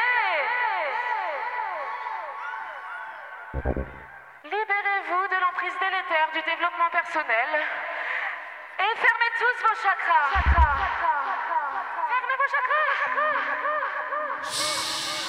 Libérez-vous de l'emprise délétère du développement personnel et fermez tous vos chakras. Fermez vos chakras.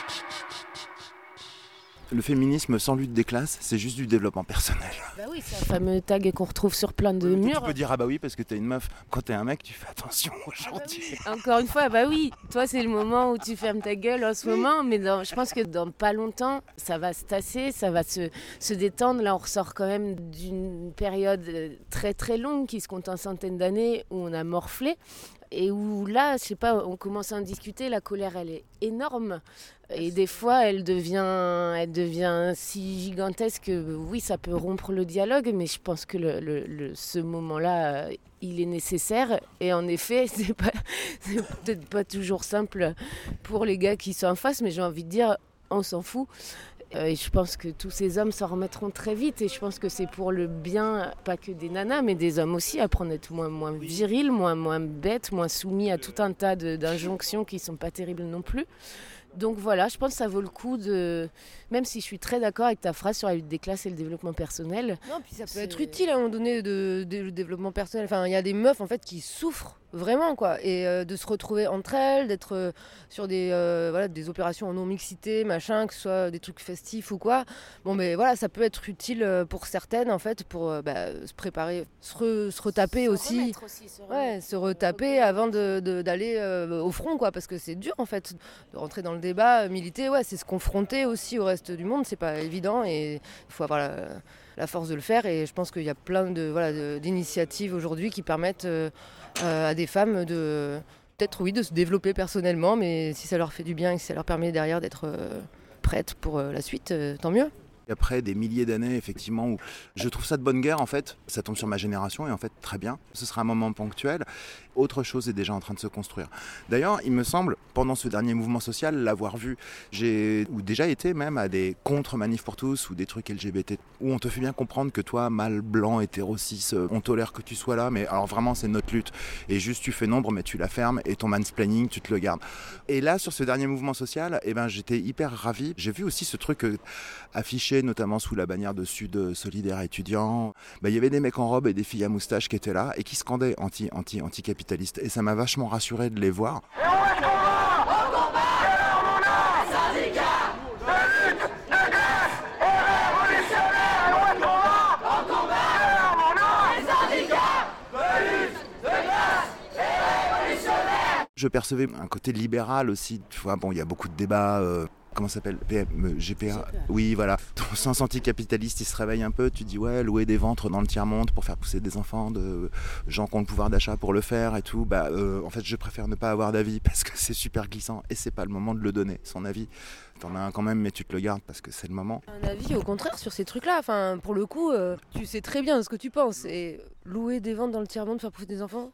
Le féminisme sans lutte des classes, c'est juste du développement personnel. Bah oui, c'est un fameux tag qu'on retrouve sur plein de murs. Tu peux dire ah bah oui parce que t'es une meuf. Quand t'es un mec, tu fais attention aux gentils. Encore une fois, bah oui, toi c'est le moment où tu fermes ta gueule en ce moment, mais dans, je pense que dans pas longtemps, ça va se tasser, ça va se, se détendre. Là, on ressort quand même d'une période très très longue qui se compte en centaines d'années où on a morflé. Et où là, je sais pas, on commence à en discuter, la colère elle est énorme et des fois elle devient, elle devient si gigantesque que oui ça peut rompre le dialogue, mais je pense que le, le, le, ce moment-là il est nécessaire et en effet c'est, pas, c'est peut-être pas toujours simple pour les gars qui sont en face, mais j'ai envie de dire on s'en fout. Et je pense que tous ces hommes s'en remettront très vite et je pense que c'est pour le bien, pas que des nanas, mais des hommes aussi, apprendre à être moins, moins virils, moins, moins bêtes, moins soumis à tout un tas de, d'injonctions qui ne sont pas terribles non plus. Donc voilà, je pense que ça vaut le coup de... Même si je suis très d'accord avec ta phrase sur la lutte des classes et le développement personnel. Non, puis ça peut c'est... être utile à un moment donné de, de, de développement personnel. Enfin, il y a des meufs en fait qui souffrent vraiment quoi, et euh, de se retrouver entre elles, d'être euh, sur des euh, voilà des opérations en non mixité, machin, que ce soit des trucs festifs ou quoi. Bon, mais voilà, ça peut être utile pour certaines en fait pour euh, bah, se préparer, se, re, se retaper se aussi, aussi se ouais, se retaper avant de, de, d'aller euh, au front quoi, parce que c'est dur en fait de rentrer dans le débat, militer, ouais, c'est se confronter aussi au reste du monde, c'est pas évident et il faut avoir la, la force de le faire et je pense qu'il y a plein de voilà de, d'initiatives aujourd'hui qui permettent euh, euh, à des femmes de peut-être oui de se développer personnellement, mais si ça leur fait du bien et si ça leur permet derrière d'être euh, prêtes pour euh, la suite, euh, tant mieux. Après des milliers d'années, effectivement, où je trouve ça de bonne guerre, en fait, ça tombe sur ma génération et en fait, très bien. Ce sera un moment ponctuel. Autre chose est déjà en train de se construire. D'ailleurs, il me semble, pendant ce dernier mouvement social, l'avoir vu, j'ai ou déjà été même à des contre-manifs pour tous ou des trucs L G B T, où on te fait bien comprendre que toi, mâle, blanc, hétéro, cis, on tolère que tu sois là, mais alors vraiment, c'est notre lutte. Et juste, tu fais nombre, mais tu la fermes et ton mansplaining, tu te le gardes. Et là, sur ce dernier mouvement social, eh ben, j'étais hyper ravi. J'ai vu aussi ce truc euh, affiché notamment sous la bannière de Sud Solidaire étudiant. Bah, il y avait des mecs en robe et des filles à moustache qui étaient là et qui scandaient anti, anti, anti-capitaliste. Et ça m'a vachement rassuré de les voir. Et où est-ce qu'on va? Au combat! Quelle heure on a? Les syndicats de lutte, de classe et révolutionnaire! Et où est-ce qu'on va? Au combat! Quelle heure on a? Les syndicats de lutte, de classe et révolutionnaire! Je percevais un côté libéral aussi. Tu vois, bon, il y a beaucoup de débats. Euh... Comment ça s'appelle? P M, G P A. Oui, voilà. Ton sens anticapitaliste, il se réveille un peu. Tu dis, ouais, louer des ventres dans le tiers-monde pour faire pousser des enfants, de gens qui ont le pouvoir d'achat pour le faire et tout. Bah, euh, en fait, je préfère ne pas avoir d'avis parce que c'est super glissant et c'est pas le moment de le donner, son avis. T'en as un quand même, mais tu te le gardes parce que c'est le moment. Un avis au contraire sur ces trucs-là. Enfin, pour le coup, euh, tu sais très bien ce que tu penses. Et louer des ventres dans le tiers-monde, faire pousser des enfants.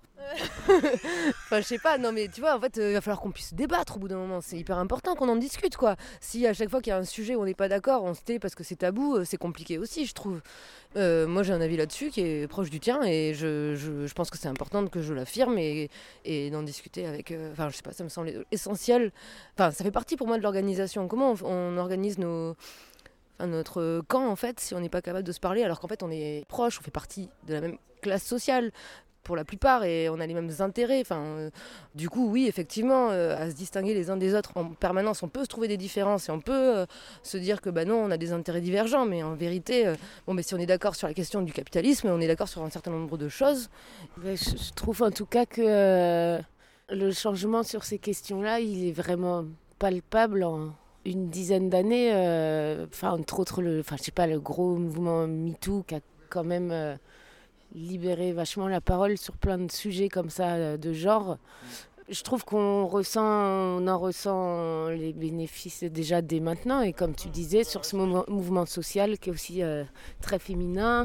Enfin, je sais pas, non mais tu vois, en fait, il euh, va falloir qu'on puisse débattre au bout d'un moment. C'est hyper important qu'on en discute, quoi. Si à chaque fois qu'il y a un sujet où on n'est pas d'accord, on se tait parce que c'est tabou, euh, c'est compliqué aussi, je trouve. Euh, moi, j'ai un avis là-dessus qui est proche du tien et je, je, je pense que c'est important que je l'affirme et, et d'en discuter avec. Euh, enfin, je sais pas, ça me semble essentiel. Enfin, ça fait partie pour moi de l'organisation. Comment on, on organise nos. Enfin, notre camp, en fait, si on n'est pas capable de se parler, alors qu'en fait, on est proches, on fait partie de la même classe sociale. Pour la plupart, et on a les mêmes intérêts. Enfin, euh, du coup, oui, effectivement, euh, à se distinguer les uns des autres en permanence, on peut se trouver des différences et on peut euh, se dire que bah non, on a des intérêts divergents, mais en vérité, euh, bon, mais si on est d'accord sur la question du capitalisme, on est d'accord sur un certain nombre de choses. Mais je, je trouve en tout cas que euh, le changement sur ces questions-là, il est vraiment palpable en une dizaine d'années. Euh, enfin, entre autres, le, enfin, je sais pas, le gros mouvement MeToo qui a quand même euh, libérer vachement la parole sur plein de sujets comme ça de genre. Je trouve qu'on ressent, on en ressent les bénéfices déjà dès maintenant et comme tu disais sur ce mouvement, mouvement social qui est aussi euh, très féminin,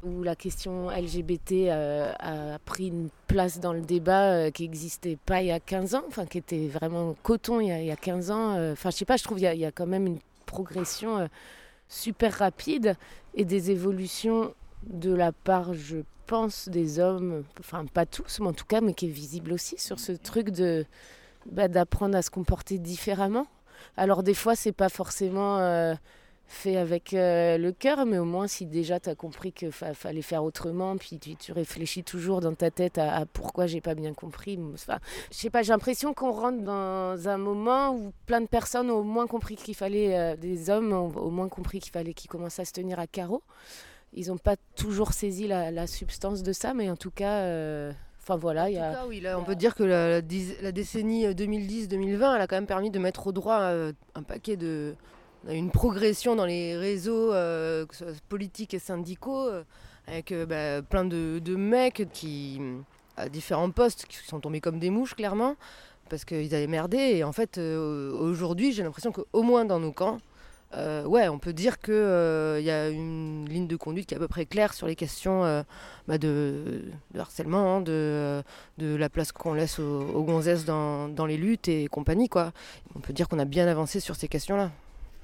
où la question L G B T euh, a pris une place dans le débat euh, qui n'existait pas il y a quinze ans, enfin qui était vraiment coton il y a, il y a quinze ans. Enfin, euh, je sais pas, je trouve qu'il y, y a quand même une progression euh, super rapide et des évolutions de la part, je pense, des hommes, enfin pas tous, mais en tout cas, mais qui est visible aussi sur ce truc de, bah, d'apprendre à se comporter différemment. Alors des fois, c'est pas forcément euh, fait avec euh, le cœur, mais au moins si déjà tu as compris qu'il fa- fallait faire autrement, puis tu, tu réfléchis toujours dans ta tête à, à pourquoi j'ai pas bien compris. Enfin, je sais pas, j'ai l'impression qu'on rentre dans un moment où plein de personnes ont au moins compris qu'il fallait, euh, des hommes ont au moins compris qu'il fallait qu'ils commencent à se tenir à carreau. Ils n'ont pas toujours saisi la, la substance de ça, mais en tout cas... Euh, Enfin voilà, il y a... En tout cas, oui, là, on peut dire que la, la, la décennie deux mille dix deux mille vingt, elle a quand même permis de mettre au droit euh, un paquet de... On a eu une progression dans les réseaux euh, que ce soit politiques et syndicaux, euh, avec euh, bah, plein de, de mecs qui, à différents postes, qui sont tombés comme des mouches, clairement, parce qu'ils avaient merdé. Et en fait, euh, aujourd'hui, j'ai l'impression qu'au moins dans nos camps, Euh, ouais, on peut dire qu'il euh, y a une ligne de conduite qui est à peu près claire sur les questions euh, bah de, de harcèlement, hein, de, de la place qu'on laisse aux, aux gonzesses dans, dans les luttes et compagnie, quoi. On peut dire qu'on a bien avancé sur ces questions-là, non ?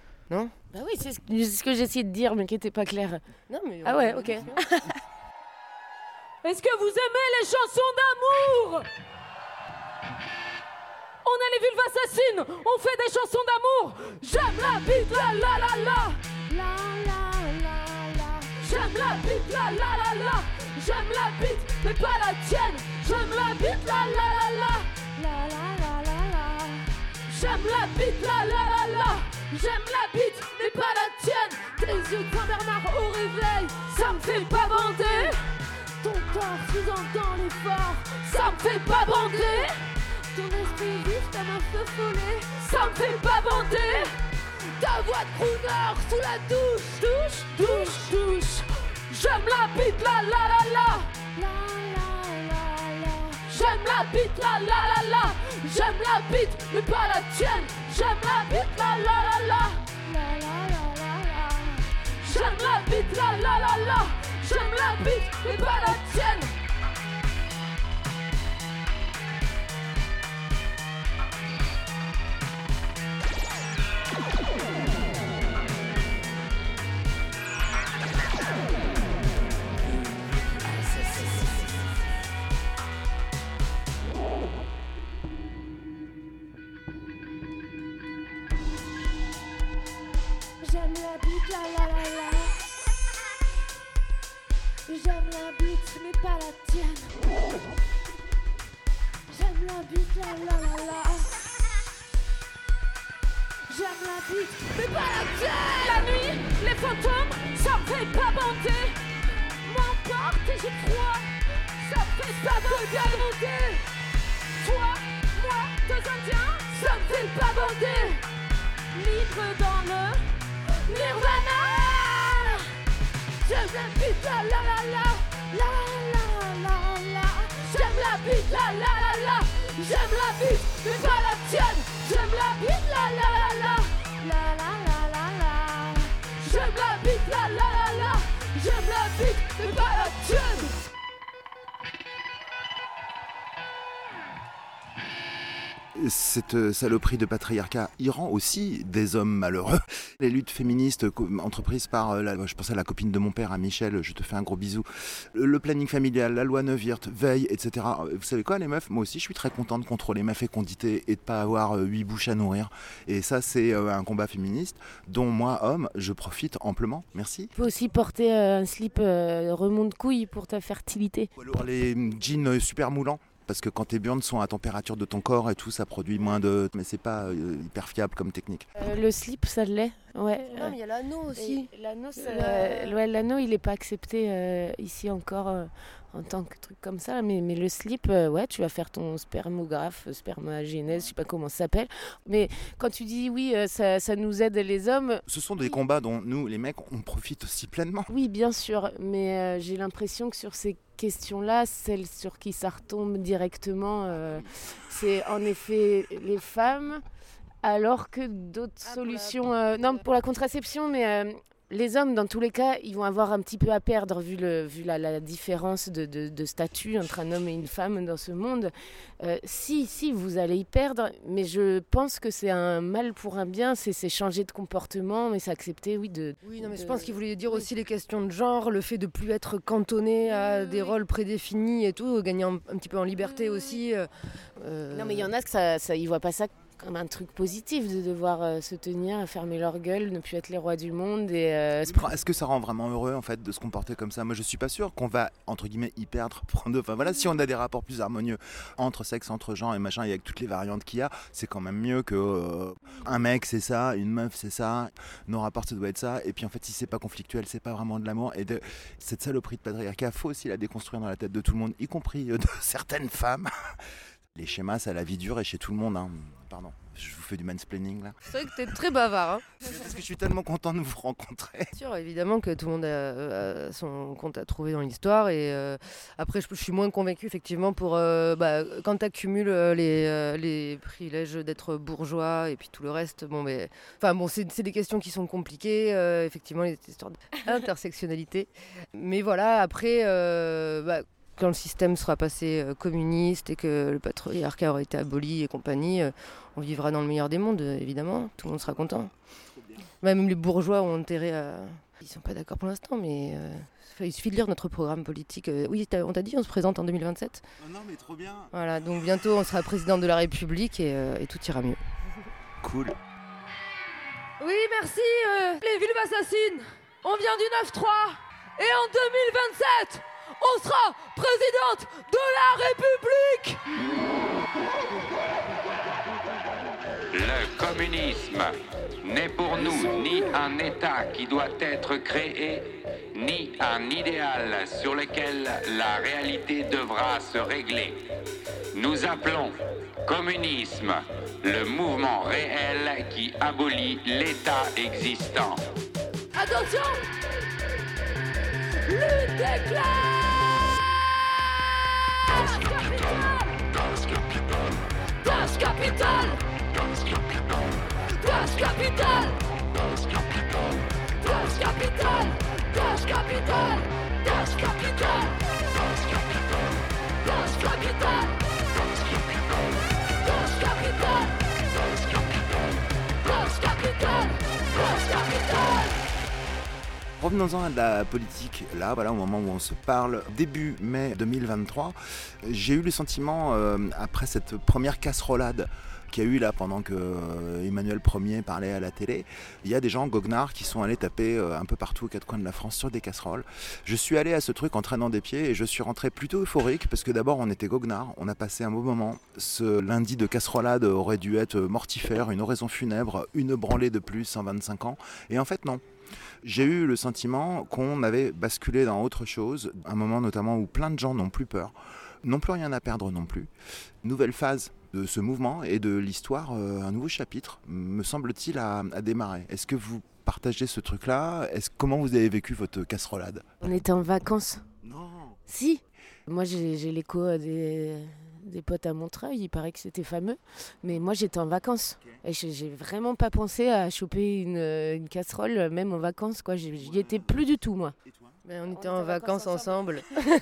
Bah oui, c'est ce, c'est ce que j'essayais de dire, mais qui n'était pas clair. Non, mais ah ouais, ok. Est-ce que vous aimez les chansons d'amour ? On est les vulves assassines, on fait des chansons d'amour. J'aime la bite, la la la la. La la la la. J'aime la bite, la la la la. J'aime la bite, mais pas la tienne. J'aime la bite, la la la la. La la la la la. J'aime la bite, la la la la. J'aime la bite, mais pas la tienne. Tes yeux de Saint-Bernard au réveil, ça me fait pas bander. Ton corps sous-entend l'effort, ça me fait pas bander. Ton esprit vif comme un feu follet, ça me fait pas bander. Ta voix de crooner sous la douche, douche, douche, douche. J'aime la bite, la la la la. La la la la. J'aime la bite, la la la la. J'aime la bite, mais pas la tienne. J'aime la bite, la la la la. La la la la la. J'aime la bite, la la la la. J'aime la bite, mais pas la tienne. J'aime la bite, la la la la. J'aime la bite, mais pas la tienne. J'aime la bite, la la la la. J'aime la bite, mais pas la tienne. La nuit, les fantômes, ça me fait pas bander. M'emporte et j'ai froid, ça me fait pas bander. Toi, moi, deux indiens, ça me fait pas bander. Libre dans le Nirvana. J'aime la bite, la la la la. La la la la. J'aime la bite, la la la la. J'aime la bite, mais pas la tienne. J'aime la bite, la la la la. La la la la la. J'aime la bite, la la la la. J'aime la bite, mais pas la tienne. Cette saloperie de patriarcat y rend aussi des hommes malheureux. Les luttes féministes entreprises par, la, je pense à la copine de mon père, à Michel, je te fais un gros bisou. Le, le planning familial, la loi Neuwirth, Veil, et cetera. Vous savez quoi les meufs ? Moi aussi je suis très contente de contrôler ma fécondité et de pas avoir huit bouches à nourrir. Et ça c'est un combat féministe dont moi, homme, je profite amplement. Merci. Tu peux aussi porter un slip euh, remonte-couille pour ta fertilité. Ou alors les jeans super moulants. Parce que quand tes burnes sont à température de ton corps et tout, ça produit moins de... Mais c'est pas euh, hyper fiable comme technique. Euh, le slip, ça l'est. Ouais. Non, mais il y a l'anneau aussi. Et l'anneau, ça... euh, ouais, l'anneau, il n'est pas accepté euh, ici encore euh, en tant que truc comme ça. Mais, mais le slip, euh, ouais, tu vas faire ton spermographe, spermagénèse, je sais pas comment ça s'appelle. Mais quand tu dis oui, euh, ça, ça nous aide les hommes... Ce sont des combats dont nous, les mecs, on profite aussi pleinement. Oui, bien sûr. Mais euh, j'ai l'impression que sur ces questions-là, celles sur qui ça retombe directement, euh, c'est en effet les femmes, alors que d'autres ah, solutions... Pour la... Euh, non, pour la contraception, mais euh, Les hommes, dans tous les cas, ils vont avoir un petit peu à perdre vu, le, vu la, la différence de, de, de statut entre un homme et une femme dans ce monde. Euh, si, si, vous allez y perdre, mais je pense que c'est un mal pour un bien, c'est, c'est changer de comportement, mais c'est accepter, oui, de... Oui, non, mais de... je pense qu'il voulait dire aussi les questions de genre, le fait de plus être cantonné à des rôles prédéfinis et tout, gagner un, un petit peu en liberté aussi. Euh... Non, mais il y en a que ça, ça, ils voient pas ça comme un truc positif de devoir euh, se tenir, fermer leur gueule, ne plus être les rois du monde. Et, euh, Est-ce que ça rend vraiment heureux en fait de se comporter comme ça ? Moi je suis pas sûr qu'on va entre guillemets y perdre. Enfin voilà, si on a des rapports plus harmonieux entre sexe, entre genre et machin, et avec toutes les variantes qu'il y a, c'est quand même mieux que euh, un mec c'est ça, une meuf c'est ça, nos rapports ça doit être ça. Et puis en fait si c'est pas conflictuel, c'est pas vraiment de l'amour. Et de cette saloperie de patriarcat, faut aussi la déconstruire dans la tête de tout le monde, y compris euh, de certaines femmes. Les schémas, ça la vie dure et chez tout le monde. Hein. Pardon, je vous fais du mansplaining là. C'est vrai que t'es très bavard. Hein. Parce que je suis tellement content de vous rencontrer. Bien sûr, évidemment que tout le monde a, a son compte à trouver dans l'histoire. Et euh, après, je, je suis moins convaincue effectivement pour euh, bah, quand tu accumules les, euh, les privilèges d'être bourgeois et puis tout le reste. Bon, mais enfin bon, c'est, c'est des questions qui sont compliquées. Euh, effectivement, les histoires d'intersectionnalité. Mais voilà, après. Euh, bah, Quand le système sera passé euh, communiste et que le patriarcat aura été aboli et compagnie, euh, on vivra dans le meilleur des mondes, euh, évidemment. Tout le monde sera content. Bah, même les bourgeois ont intérêt à... Ils sont pas d'accord pour l'instant, mais euh, il suffit de lire notre programme politique. Euh, oui, on t'a dit, on se présente en deux mille vingt-sept. Oh non, mais trop bien. Voilà, donc bientôt on sera président de la République et, euh, et tout ira mieux. Cool. Oui, merci, euh, les villes assassines. On vient du neuf trois. Et en deux mille vingt-sept, on sera présidente de la République. Le communisme n'est pour nous ni un État qui doit être créé, ni un idéal sur lequel la réalité devra se régler. Nous appelons communisme le mouvement réel qui abolit l'État existant. Attention! Lutte des classes! Das Kapital! Das Kapital! Das Kapital! Das Kapital! Das Kapital! Das Kapital! Das Kapital! Das Kapital! Das Kapital! Das Kapital! Das Kapital! Das Kapital! Das Kapital! Das Kapital! Das Kapital! Das Kapital! Revenons-en à de la politique, là, voilà, au moment où on se parle, début mai deux mille vingt-trois, j'ai eu le sentiment, euh, après cette première casserolade qu'il y a eu là pendant que euh, Emmanuel Ier parlait à la télé, il y a des gens goguenards qui sont allés taper euh, un peu partout aux quatre coins de la France sur des casseroles. Je suis allé à ce truc en traînant des pieds et je suis rentré plutôt euphorique parce que d'abord on était goguenards, on a passé un beau moment. Ce lundi de casserolade aurait dû être mortifère, une oraison funèbre, une branlée de plus en vingt-cinq ans, et en fait non. J'ai eu le sentiment qu'on avait basculé dans autre chose, un moment notamment où plein de gens n'ont plus peur, n'ont plus rien à perdre non plus. Nouvelle phase de ce mouvement et de l'histoire, euh, un nouveau chapitre, me semble-t-il, à, à démarrer. Est-ce que vous partagez ce truc-là ? Est-ce, comment vous avez vécu votre casserolade ? On était en vacances. Non. Si. Moi, j'ai, j'ai l'écho des... des potes à Montreuil, il paraît que c'était fameux, mais moi j'étais en vacances et j'ai, j'ai vraiment pas pensé à choper une, une casserole, même en vacances, quoi. J'y, j'y étais plus du tout, moi. Ben, on était on en vacances, vacances ensemble.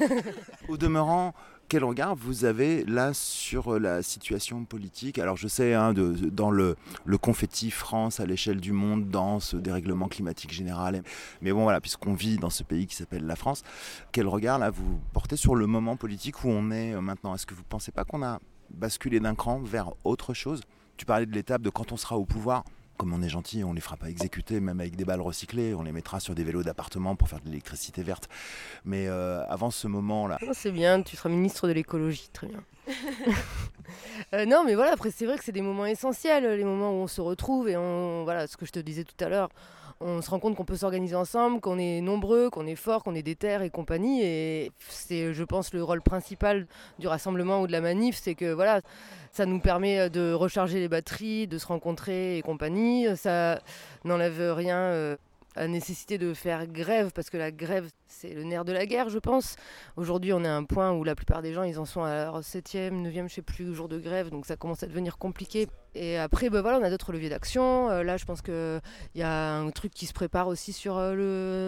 Au demeurant, quel regard vous avez là sur la situation politique ? Alors je sais, hein, de, de, dans le, le confetti France à l'échelle du monde, dans ce dérèglement climatique général, mais bon voilà, puisqu'on vit dans ce pays qui s'appelle la France, quel regard là vous portez sur le moment politique où on est maintenant ? Est-ce que vous ne pensez pas qu'on a basculé d'un cran vers autre chose ? Tu parlais de l'étape de quand on sera au pouvoir. Comme on est gentil, on ne les fera pas exécuter, même avec des balles recyclées, on les mettra sur des vélos d'appartement pour faire de l'électricité verte. Mais euh, avant ce moment-là... Oh, c'est bien, tu seras ministre de l'écologie, très bien. euh, non, mais voilà, après c'est vrai que c'est des moments essentiels, les moments où on se retrouve et on... Voilà, ce que je te disais tout à l'heure, on se rend compte qu'on peut s'organiser ensemble, qu'on est nombreux, qu'on est fort, qu'on est déter et compagnie. Et c'est, je pense, le rôle principal du rassemblement ou de la manif, c'est que voilà, ça nous permet de recharger les batteries, de se rencontrer et compagnie. Ça n'enlève rien euh, la nécessité de faire grève, parce que la grève, c'est le nerf de la guerre, je pense. Aujourd'hui, on est à un point où la plupart des gens, ils en sont à leur septième, neuvième, je sais plus, jour de grève, donc ça commence à devenir compliqué. Et après, ben voilà, on a d'autres leviers d'action. Euh, là, je pense qu'il y a un truc qui se prépare aussi sur euh,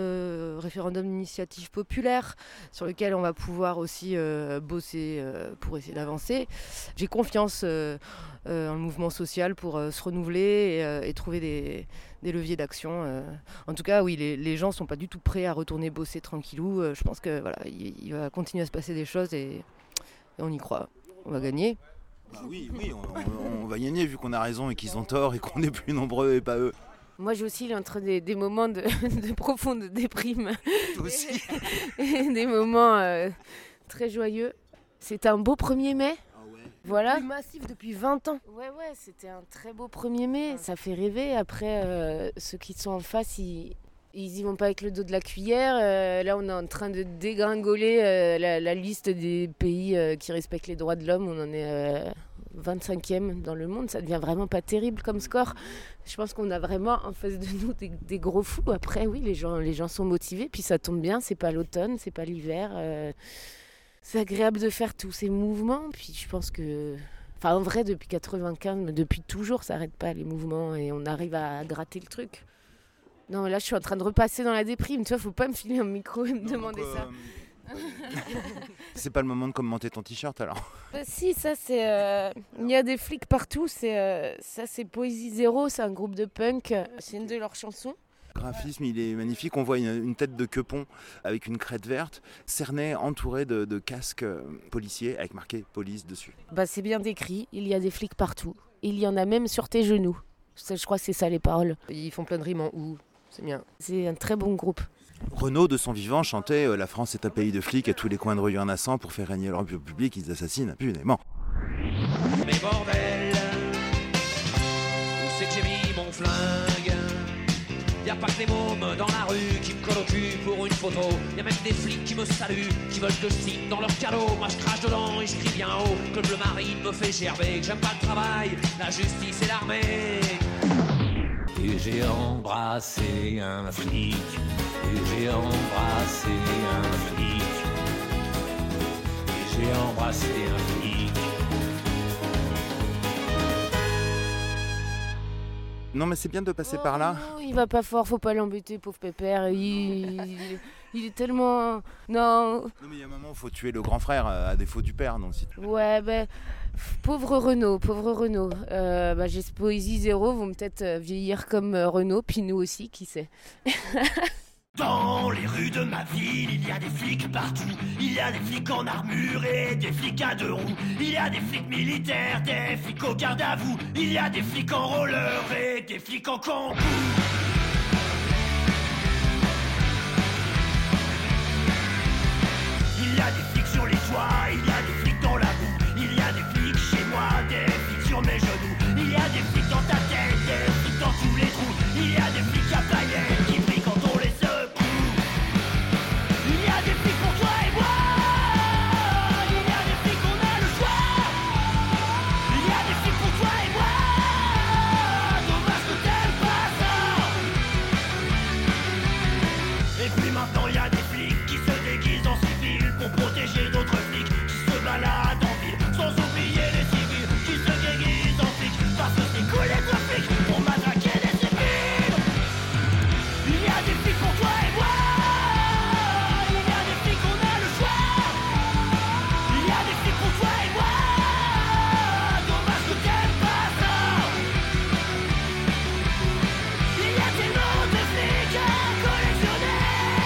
le référendum d'initiative populaire, sur lequel on va pouvoir aussi euh, bosser euh, pour essayer d'avancer. J'ai confiance euh, euh, en le mouvement social pour euh, se renouveler et, euh, et trouver des, des leviers d'action. Euh. En tout cas, oui, les, les gens ne sont pas du tout prêts à retourner bosser tranquillou. Euh, je pense que voilà, il, il va continuer à se passer des choses et, et on y croit. On va gagner. Bah oui, oui, on, on, on va gagner vu qu'on a raison et qu'ils ont tort et qu'on est plus nombreux et pas eux. Moi, j'oscille entre des, des moments de, de profonde déprime. Toi aussi. Et, et des moments euh, très joyeux. C'était un beau premier mai. Ah ouais. Voilà. Le plus massif depuis vingt ans. Ouais, ouais, c'était un très beau premier mai. Ça fait rêver. Après, euh, ceux qui sont en face, ils... Ils y vont pas avec le dos de la cuillère. Euh, là, on est en train de dégringoler euh, la, la liste des pays euh, qui respectent les droits de l'homme. On en est euh, vingt-cinquième dans le monde. Ça devient vraiment pas terrible comme score. Je pense qu'on a vraiment en face de nous des, des gros fous. Après, oui, les gens, les gens sont motivés. Puis ça tombe bien. C'est pas l'automne, c'est pas l'hiver. Euh, c'est agréable de faire tous ces mouvements. Puis je pense que... Enfin, en vrai, depuis quatre-vingt-quinze, mais depuis toujours, ça n'arrête pas les mouvements. Et on arrive à gratter le truc. Non, là, je suis en train de repasser dans la déprime. Tu vois, faut pas me filer un micro et me non, demander donc, euh, ça. C'est pas le moment de commenter ton t-shirt, alors. Bah, si, ça, c'est... Euh... Il y a des flics partout. C'est, euh... Ça, c'est Poésie Zéro. C'est un groupe de punk. C'est une de leurs chansons. Le graphisme, il est magnifique. On voit une, une tête de quepon avec une crête verte, cerné, entouré de, de casques policiers avec marqué « police » dessus. Bah, c'est bien décrit. Il y a des flics partout. Il y en a même sur tes genoux. Je crois que c'est ça, les paroles. Ils font plein de rimes en « ou ». C'est bien. C'est un très bon groupe. Renaud, de son vivant, chantait euh, « La France est un pays de flics, à tous les coins de rue il y en a cent, pour faire régner l'ordre public, ils assassinent impunément. » Mais bordel, où c'est que j'ai mis mon flingue? Y'a pas que des mômes dans la rue qui me collent au cul pour une photo. Y'a même des flics qui me saluent, qui veulent que je signe dans leur calot. Moi je crache dedans et je crie bien haut que le bleu marine me fait gerber, que j'aime pas le travail, la justice et l'armée. Et j'ai embrassé un flic, et j'ai embrassé un flic, et j'ai embrassé un flic. Non mais c'est bien de passer oh, par là. Non, il va pas fort, faut pas l'embêter, pauvre pépère. Il, il, il est tellement... Non. Non mais il y a un moment où il faut tuer le grand frère à défaut du père, donc si tu... Ouais, ben... Pauvre Renaud, pauvre Renaud. Euh, bah, j'ai Poésie Zéro, vont peut-être vieillir comme Renaud, puis nous aussi, qui sait. Dans les rues de ma ville, il y a des flics partout. Il y a des flics en armure et des flics à deux roues. Il y a des flics militaires, des flics au garde à vous. Il y a des flics en roller et des flics en concours. Il y a des flics sur les toits, il y a des flics dans la boue. Il y a des flics chez moi, des flics sur mes genoux. Il y a des flics dans ta tête, des flics dans tous les trous. Il y a des flics à paillettes qui brillent quand on les secoue. Il y a des flics pour toi et moi. Il y a des flics, on a le choix. Il y a des flics pour toi et moi. Dommage que t'aimes pas ça. Et puis maintenant il y a des flics qui se déguisent en civil pour protéger d'autres flics qui se baladent en ville. Sans oublier les civils qui se déguisent en flics parce que c'est cool les trafics pour matraquer les civils. Il y a des flics pour toi et moi. Il y a des flics, on a le choix. Il y a des flics pour toi et moi. Dommage que t'aimes pas ça. Il y a tellement de flics à collectionner.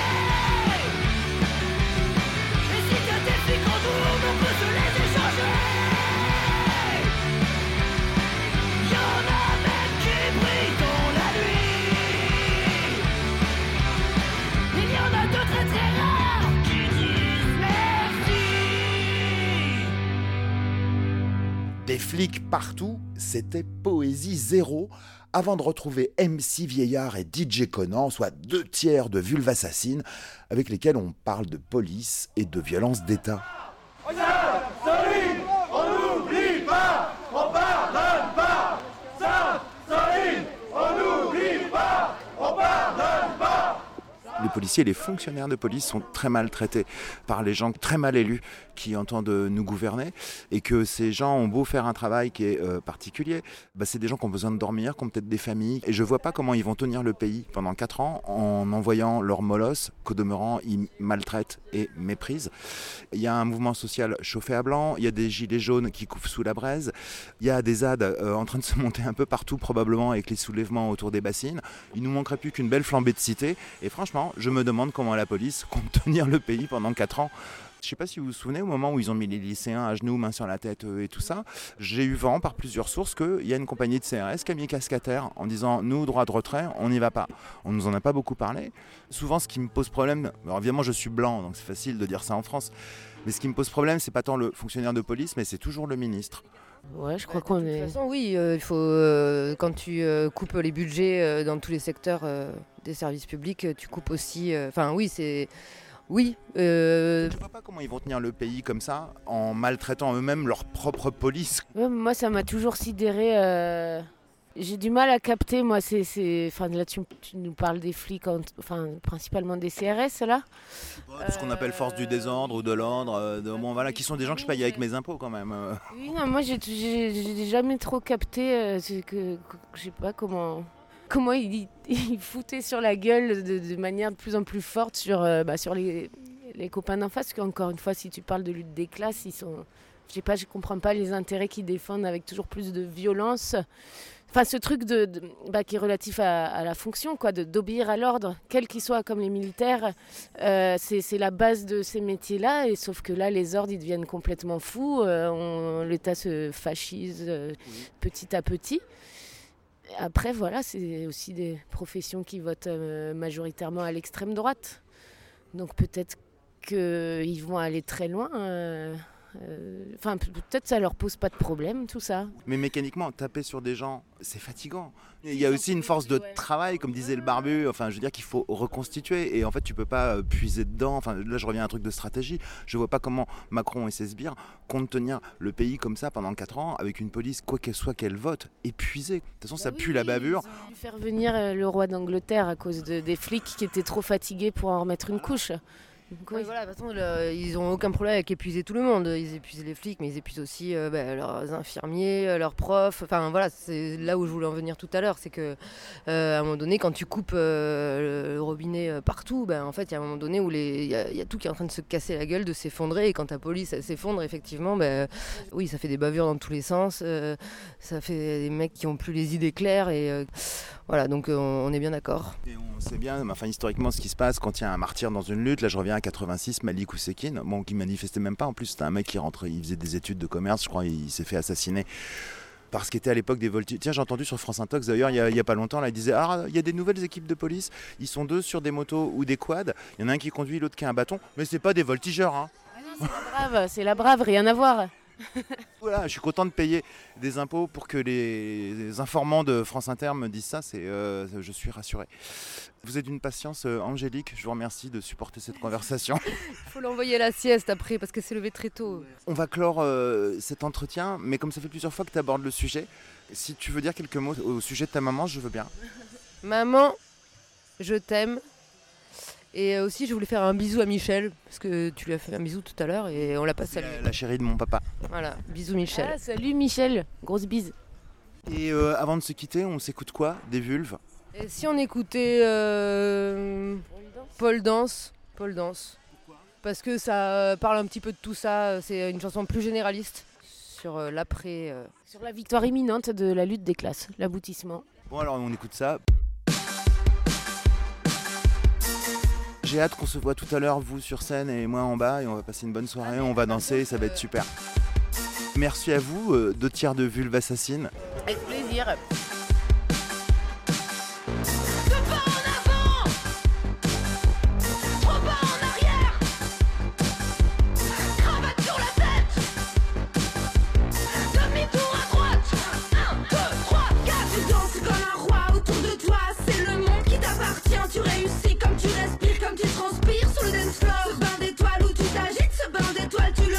Et si t'as des flics en double, on peut se les échanger. Y'en a même qui brillent dans la nuit. Il y en a de très très rares qui disent merci. Des flics partout, c'était Poésie Zéro, avant de retrouver M C Vieillard et D J Conan, soit deux tiers de Vulvassassine, avec lesquels on parle de police et de violence d'État. Ça, Soline, on n'oublie pas, on pardonne pas. Ça, Soline, on n'oublie pas, on pardonne pas. policiers, les fonctionnaires de police sont très maltraités par les gens très mal élus qui entendent nous gouverner, et que ces gens ont beau faire un travail qui est euh, particulier, bah, c'est des gens qui ont besoin de dormir, qui ont peut-être des familles, et je vois pas comment ils vont tenir le pays pendant quatre ans en envoyant leur molosse, qu'au demeurant ils maltraitent et méprisent. Il y a un mouvement social chauffé à blanc, il y a des gilets jaunes qui couvent sous la braise, il y a des Z A D euh, en train de se monter un peu partout probablement avec les soulèvements autour des bassines. Il nous manquerait plus qu'une belle flambée de cité, et franchement je me demande comment la police compte tenir le pays pendant quatre ans. Je ne sais pas si vous vous souvenez, au moment où ils ont mis les lycéens à genoux, main sur la tête euh, et tout ça, j'ai eu vent par plusieurs sources qu'il y a une compagnie de C R S qui a mis casque à terre en disant « nous, droit de retrait, on n'y va pas ». On ne nous en a pas beaucoup parlé. Souvent, ce qui me pose problème, alors évidemment je suis blanc, donc c'est facile de dire ça en France, mais ce qui me pose problème, c'est pas tant le fonctionnaire de police, mais c'est toujours le ministre. Ouais, je crois qu'on est... De toute façon, oui, euh, il faut, euh, quand tu euh, coupes les budgets euh, dans tous les secteurs euh, des services publics, tu coupes aussi... Enfin, euh, oui, c'est... Oui. Euh... Je ne vois pas comment ils vont tenir le pays comme ça, en maltraitant eux-mêmes leur propre police. Ouais, moi, ça m'a toujours sidéré. Euh... J'ai du mal à capter, moi, c'est... c'est... Enfin, là, tu, tu nous parles des flics, en... enfin, principalement des C R S, là. Ouais, ce qu'on appelle force du désordre ou de l'ordre, de... bon, voilà, qui sont des gens que je paye avec mes impôts, quand même. Oui, non, moi, j'ai, j'ai, j'ai jamais trop capté, euh, c'est que, que je sais pas comment... Comment il, il foutait sur la gueule de, de manière de plus en plus forte sur, euh, bah, sur les, les copains d'en face. Parce qu'encore une fois, si tu parles de lutte des classes, ils sont, je sais pas, je comprends pas les intérêts qu'ils défendent avec toujours plus de violence. Enfin, ce truc de, de, bah, qui est relatif à, à la fonction, quoi, de, d'obéir à l'ordre, quel qu'il soit, comme les militaires, euh, c'est, c'est la base de ces métiers-là. Et sauf que là, les ordres, ils deviennent complètement fous. Euh, on, l'État se fascise euh, oui. petit à petit. Après, voilà, c'est aussi des professions qui votent euh, majoritairement à l'extrême droite. Donc peut-être qu'ils vont aller très loin. Euh, euh, enfin, peut-être ça leur pose pas de problème, tout ça. Mais mécaniquement, taper sur des gens, c'est fatigant. Il y a aussi une force de travail, comme disait le barbu, enfin, je veux dire qu'il faut reconstituer. Et en fait, tu peux pas puiser dedans. Enfin, là, je reviens à un truc de stratégie. Je vois pas comment Macron et ses sbires comptent tenir le pays comme ça pendant quatre ans, avec une police, quoi qu'elle soit qu'elle vote, épuisée. De toute façon, bah ça oui, pue la bavure. Ils ont dû faire venir le roi d'Angleterre à cause de, des flics qui étaient trop fatigués pour en remettre une couche. Donc, ouais. Voilà, de toute façon, le, ils n'ont aucun problème avec épuiser tout le monde. Ils épuisent les flics, mais ils épuisent aussi euh, bah, leurs infirmiers, leurs profs. Enfin voilà, c'est là où je voulais en venir tout à l'heure. C'est que euh, à un moment donné, quand tu coupes euh, le robinet euh, partout, bah, en fait, il y a un moment donné où il y, y a tout qui est en train de se casser la gueule, de s'effondrer. Et quand ta police elle s'effondre, effectivement, bah, oui, ça fait des bavures dans tous les sens. Euh, ça fait des mecs qui n'ont plus les idées claires. Et euh, voilà, donc euh, on, on est bien d'accord. Et on sait bien, enfin, historiquement, ce qui se passe quand il y a un martyr dans une lutte. Là, je reviens à quatre-vingt-six, Malik Oussekine, bon, qui manifestait même pas. En plus, c'était un mec qui rentrait, il faisait des études de commerce, je crois, il s'est fait assassiner. Parce qu'il était à l'époque des voltigeurs. Tiens, j'ai entendu sur France Intox d'ailleurs, il n'y a, a pas longtemps, là, il disait ah, il y a des nouvelles équipes de police, ils sont deux sur des motos ou des quads, il y en a un qui conduit, l'autre qui a un bâton, mais c'est pas des voltigeurs. Hein. Ah non, c'est la brave, c'est la brave, rien à voir. Voilà, je suis content de payer des impôts pour que les, les informants de France Inter me disent ça, c'est, euh, je suis rassuré. Vous êtes d'une patience euh, angélique, je vous remercie de supporter cette conversation. Il faut l'envoyer à la sieste après parce que c'est levé très tôt. On va clore euh, cet entretien, mais comme ça fait plusieurs fois que tu abordes le sujet, si tu veux dire quelques mots au sujet de ta maman, je veux bien. Maman, je t'aime. Et aussi, je voulais faire un bisou à Michel, parce que tu lui as fait un bisou tout à l'heure et on l'a pas salué. La, la chérie de mon papa. Voilà, bisous Michel. Ah, salut Michel, grosse bise. Et euh, avant de se quitter, on s'écoute quoi? Des vulves? Et si on écoutait euh, Paul Dance Paul Dance. Pourquoi? Parce que ça parle un petit peu de tout ça, c'est une chanson plus généraliste sur euh, l'après... Euh... Sur la victoire imminente de la lutte des classes, l'aboutissement. Bon alors on écoute ça. J'ai hâte qu'on se voit tout à l'heure, vous sur scène et moi en bas, et on va passer une bonne soirée, on va danser, ça va être super. Merci à vous, euh, deux tiers de vulve assassine. Avec plaisir.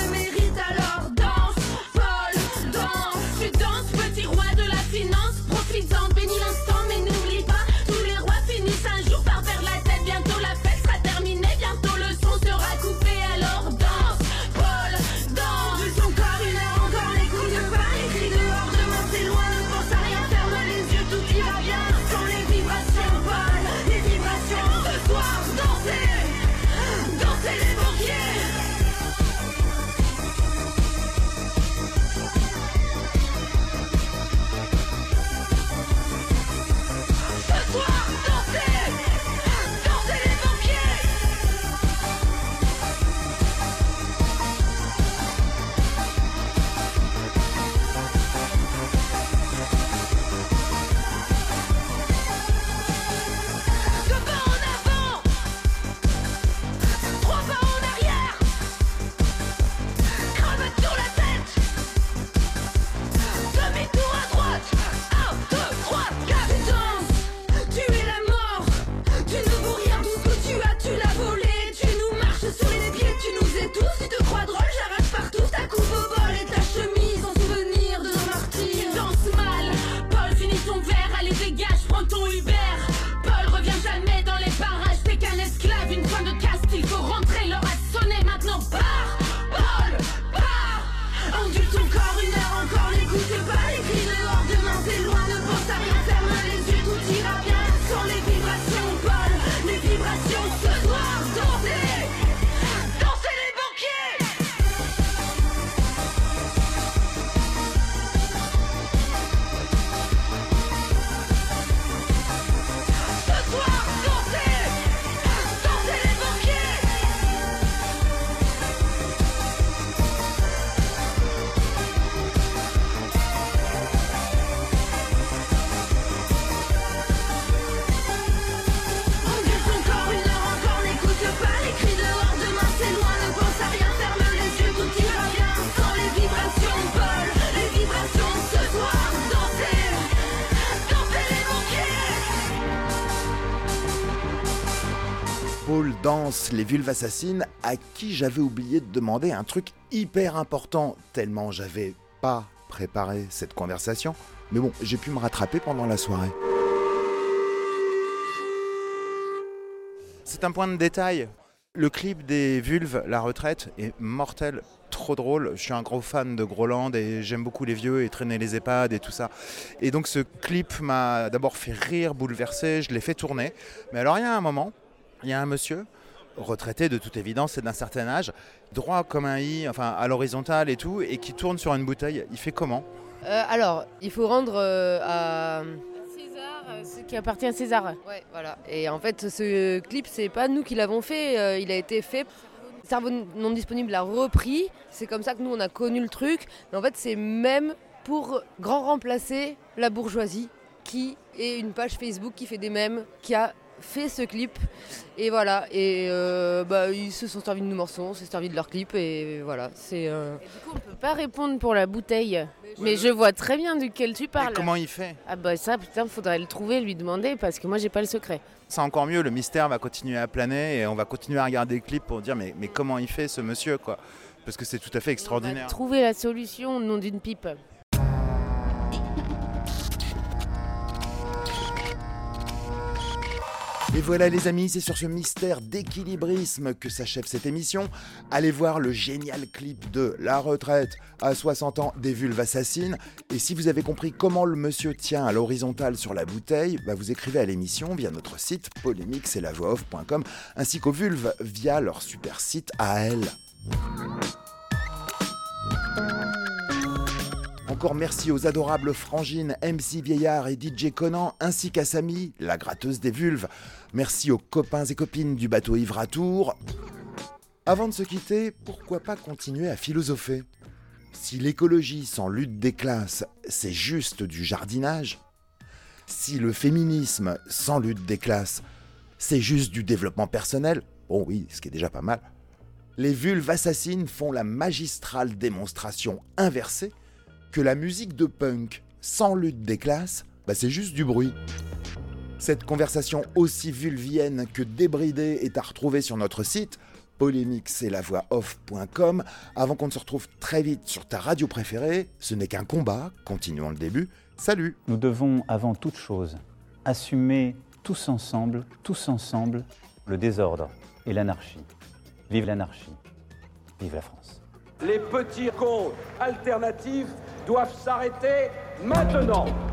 Finance, tout, si te crois drôle, j'arrache partout ta coupe au bol et ta chemise en souvenir de nos martyrs. Tu danses mal, Paul, finis ton verre, allez dégage, prends ton Uber. Paul, reviens jamais dans les parages, t'es qu'un esclave, une fin de caste, il faut rentrer, l'heure a sonné, maintenant pars. Paul, pars. Ondule ton corps une heure encore, n'écoute pas les cris dehors, demain t'es loin, ne pense à rien, ferme les yeux, tout ira bien. Sans les vibrations, Paul, les vibrations ce soir, dansez, dansez les banquiers. Ce soir, dansez, dansez les banquiers. Ondule ton corps une heure encore, n'écoute pas les cris dehors, demain c'est loin, ne pense à rien, ferme les yeux, tout ira bien. Sans les vibrations, Paul, les vibrations ce soir, dansez, dansez les banquiers. Paul danse les vulves assassines, à qui j'avais oublié de demander un truc hyper important, tellement j'avais pas préparé cette conversation. Mais bon, j'ai pu me rattraper pendant la soirée. C'est un point de détail. Le clip des vulves, La Retraite, est mortel, trop drôle. Je suis un gros fan de Groland et j'aime beaucoup les vieux et traîner les EHPAD et tout ça. Et donc ce clip m'a d'abord fait rire, bouleversé, je l'ai fait tourner. Mais alors il y a un moment, il y a un monsieur, retraité de toute évidence et d'un certain âge, droit comme un i, enfin à l'horizontale et tout, et qui tourne sur une bouteille. Il fait comment ? Euh, alors, il faut rendre euh, à... César, euh, ce qui appartient à César. Ouais, voilà. Et en fait, ce clip, c'est pas nous qui l'avons fait, euh, il a été fait. Cerveau non disponible l'a repris, c'est comme ça que nous on a connu le truc. Mais en fait, c'est même pour grand remplacer La Bourgeoisie, qui est une page Facebook qui fait des mèmes, qui a fait ce clip. Et voilà, et euh, bah, ils se sont servis de nos morceaux, on s'est servi de leur clip, et voilà. C'est, euh... et du coup, on peut pas répondre pour la bouteille, mais, mais je vois très bien duquel tu parles. Et comment il fait ? Ah bah ça, putain, faudrait le trouver, lui demander, parce que moi j'ai pas le secret. C'est encore mieux, le mystère va continuer à planer et on va continuer à regarder le clip pour dire mais, mais comment il fait ce monsieur quoi ? Parce que c'est tout à fait extraordinaire. On va trouver la solution au nom d'une pipe. Et voilà les amis, c'est sur ce mystère d'équilibrisme que s'achève cette émission. Allez voir le génial clip de La Retraite à soixante ans des vulves assassines. Et si vous avez compris comment le monsieur tient à l'horizontale sur la bouteille, bah vous écrivez à l'émission via notre site polémique c'est la voix off point com ainsi qu'aux vulves via leur super site à elles. Encore merci aux adorables frangines M C Vieillard et D J Conan, ainsi qu'à Samy, la gratteuse des vulves. Merci aux copains et copines du bateau Ivre à Tours. Avant de se quitter, pourquoi pas continuer à philosopher ? Si l'écologie sans lutte des classes, c'est juste du jardinage, si le féminisme sans lutte des classes, c'est juste du développement personnel, bon oui, ce qui est déjà pas mal, les vulves assassines font la magistrale démonstration inversée que la musique de punk sans lutte des classes, bah c'est juste du bruit. Cette conversation aussi vulvienne que débridée est à retrouver sur notre site polémique c'est la voix off point com. Avant qu'on ne se retrouve très vite sur ta radio préférée, ce n'est qu'un combat, continuons le début. Salut. Nous devons avant toute chose assumer tous ensemble, tous ensemble, le désordre et l'anarchie. Vive l'anarchie, vive la France. Les petits cons alternatifs doivent s'arrêter maintenant.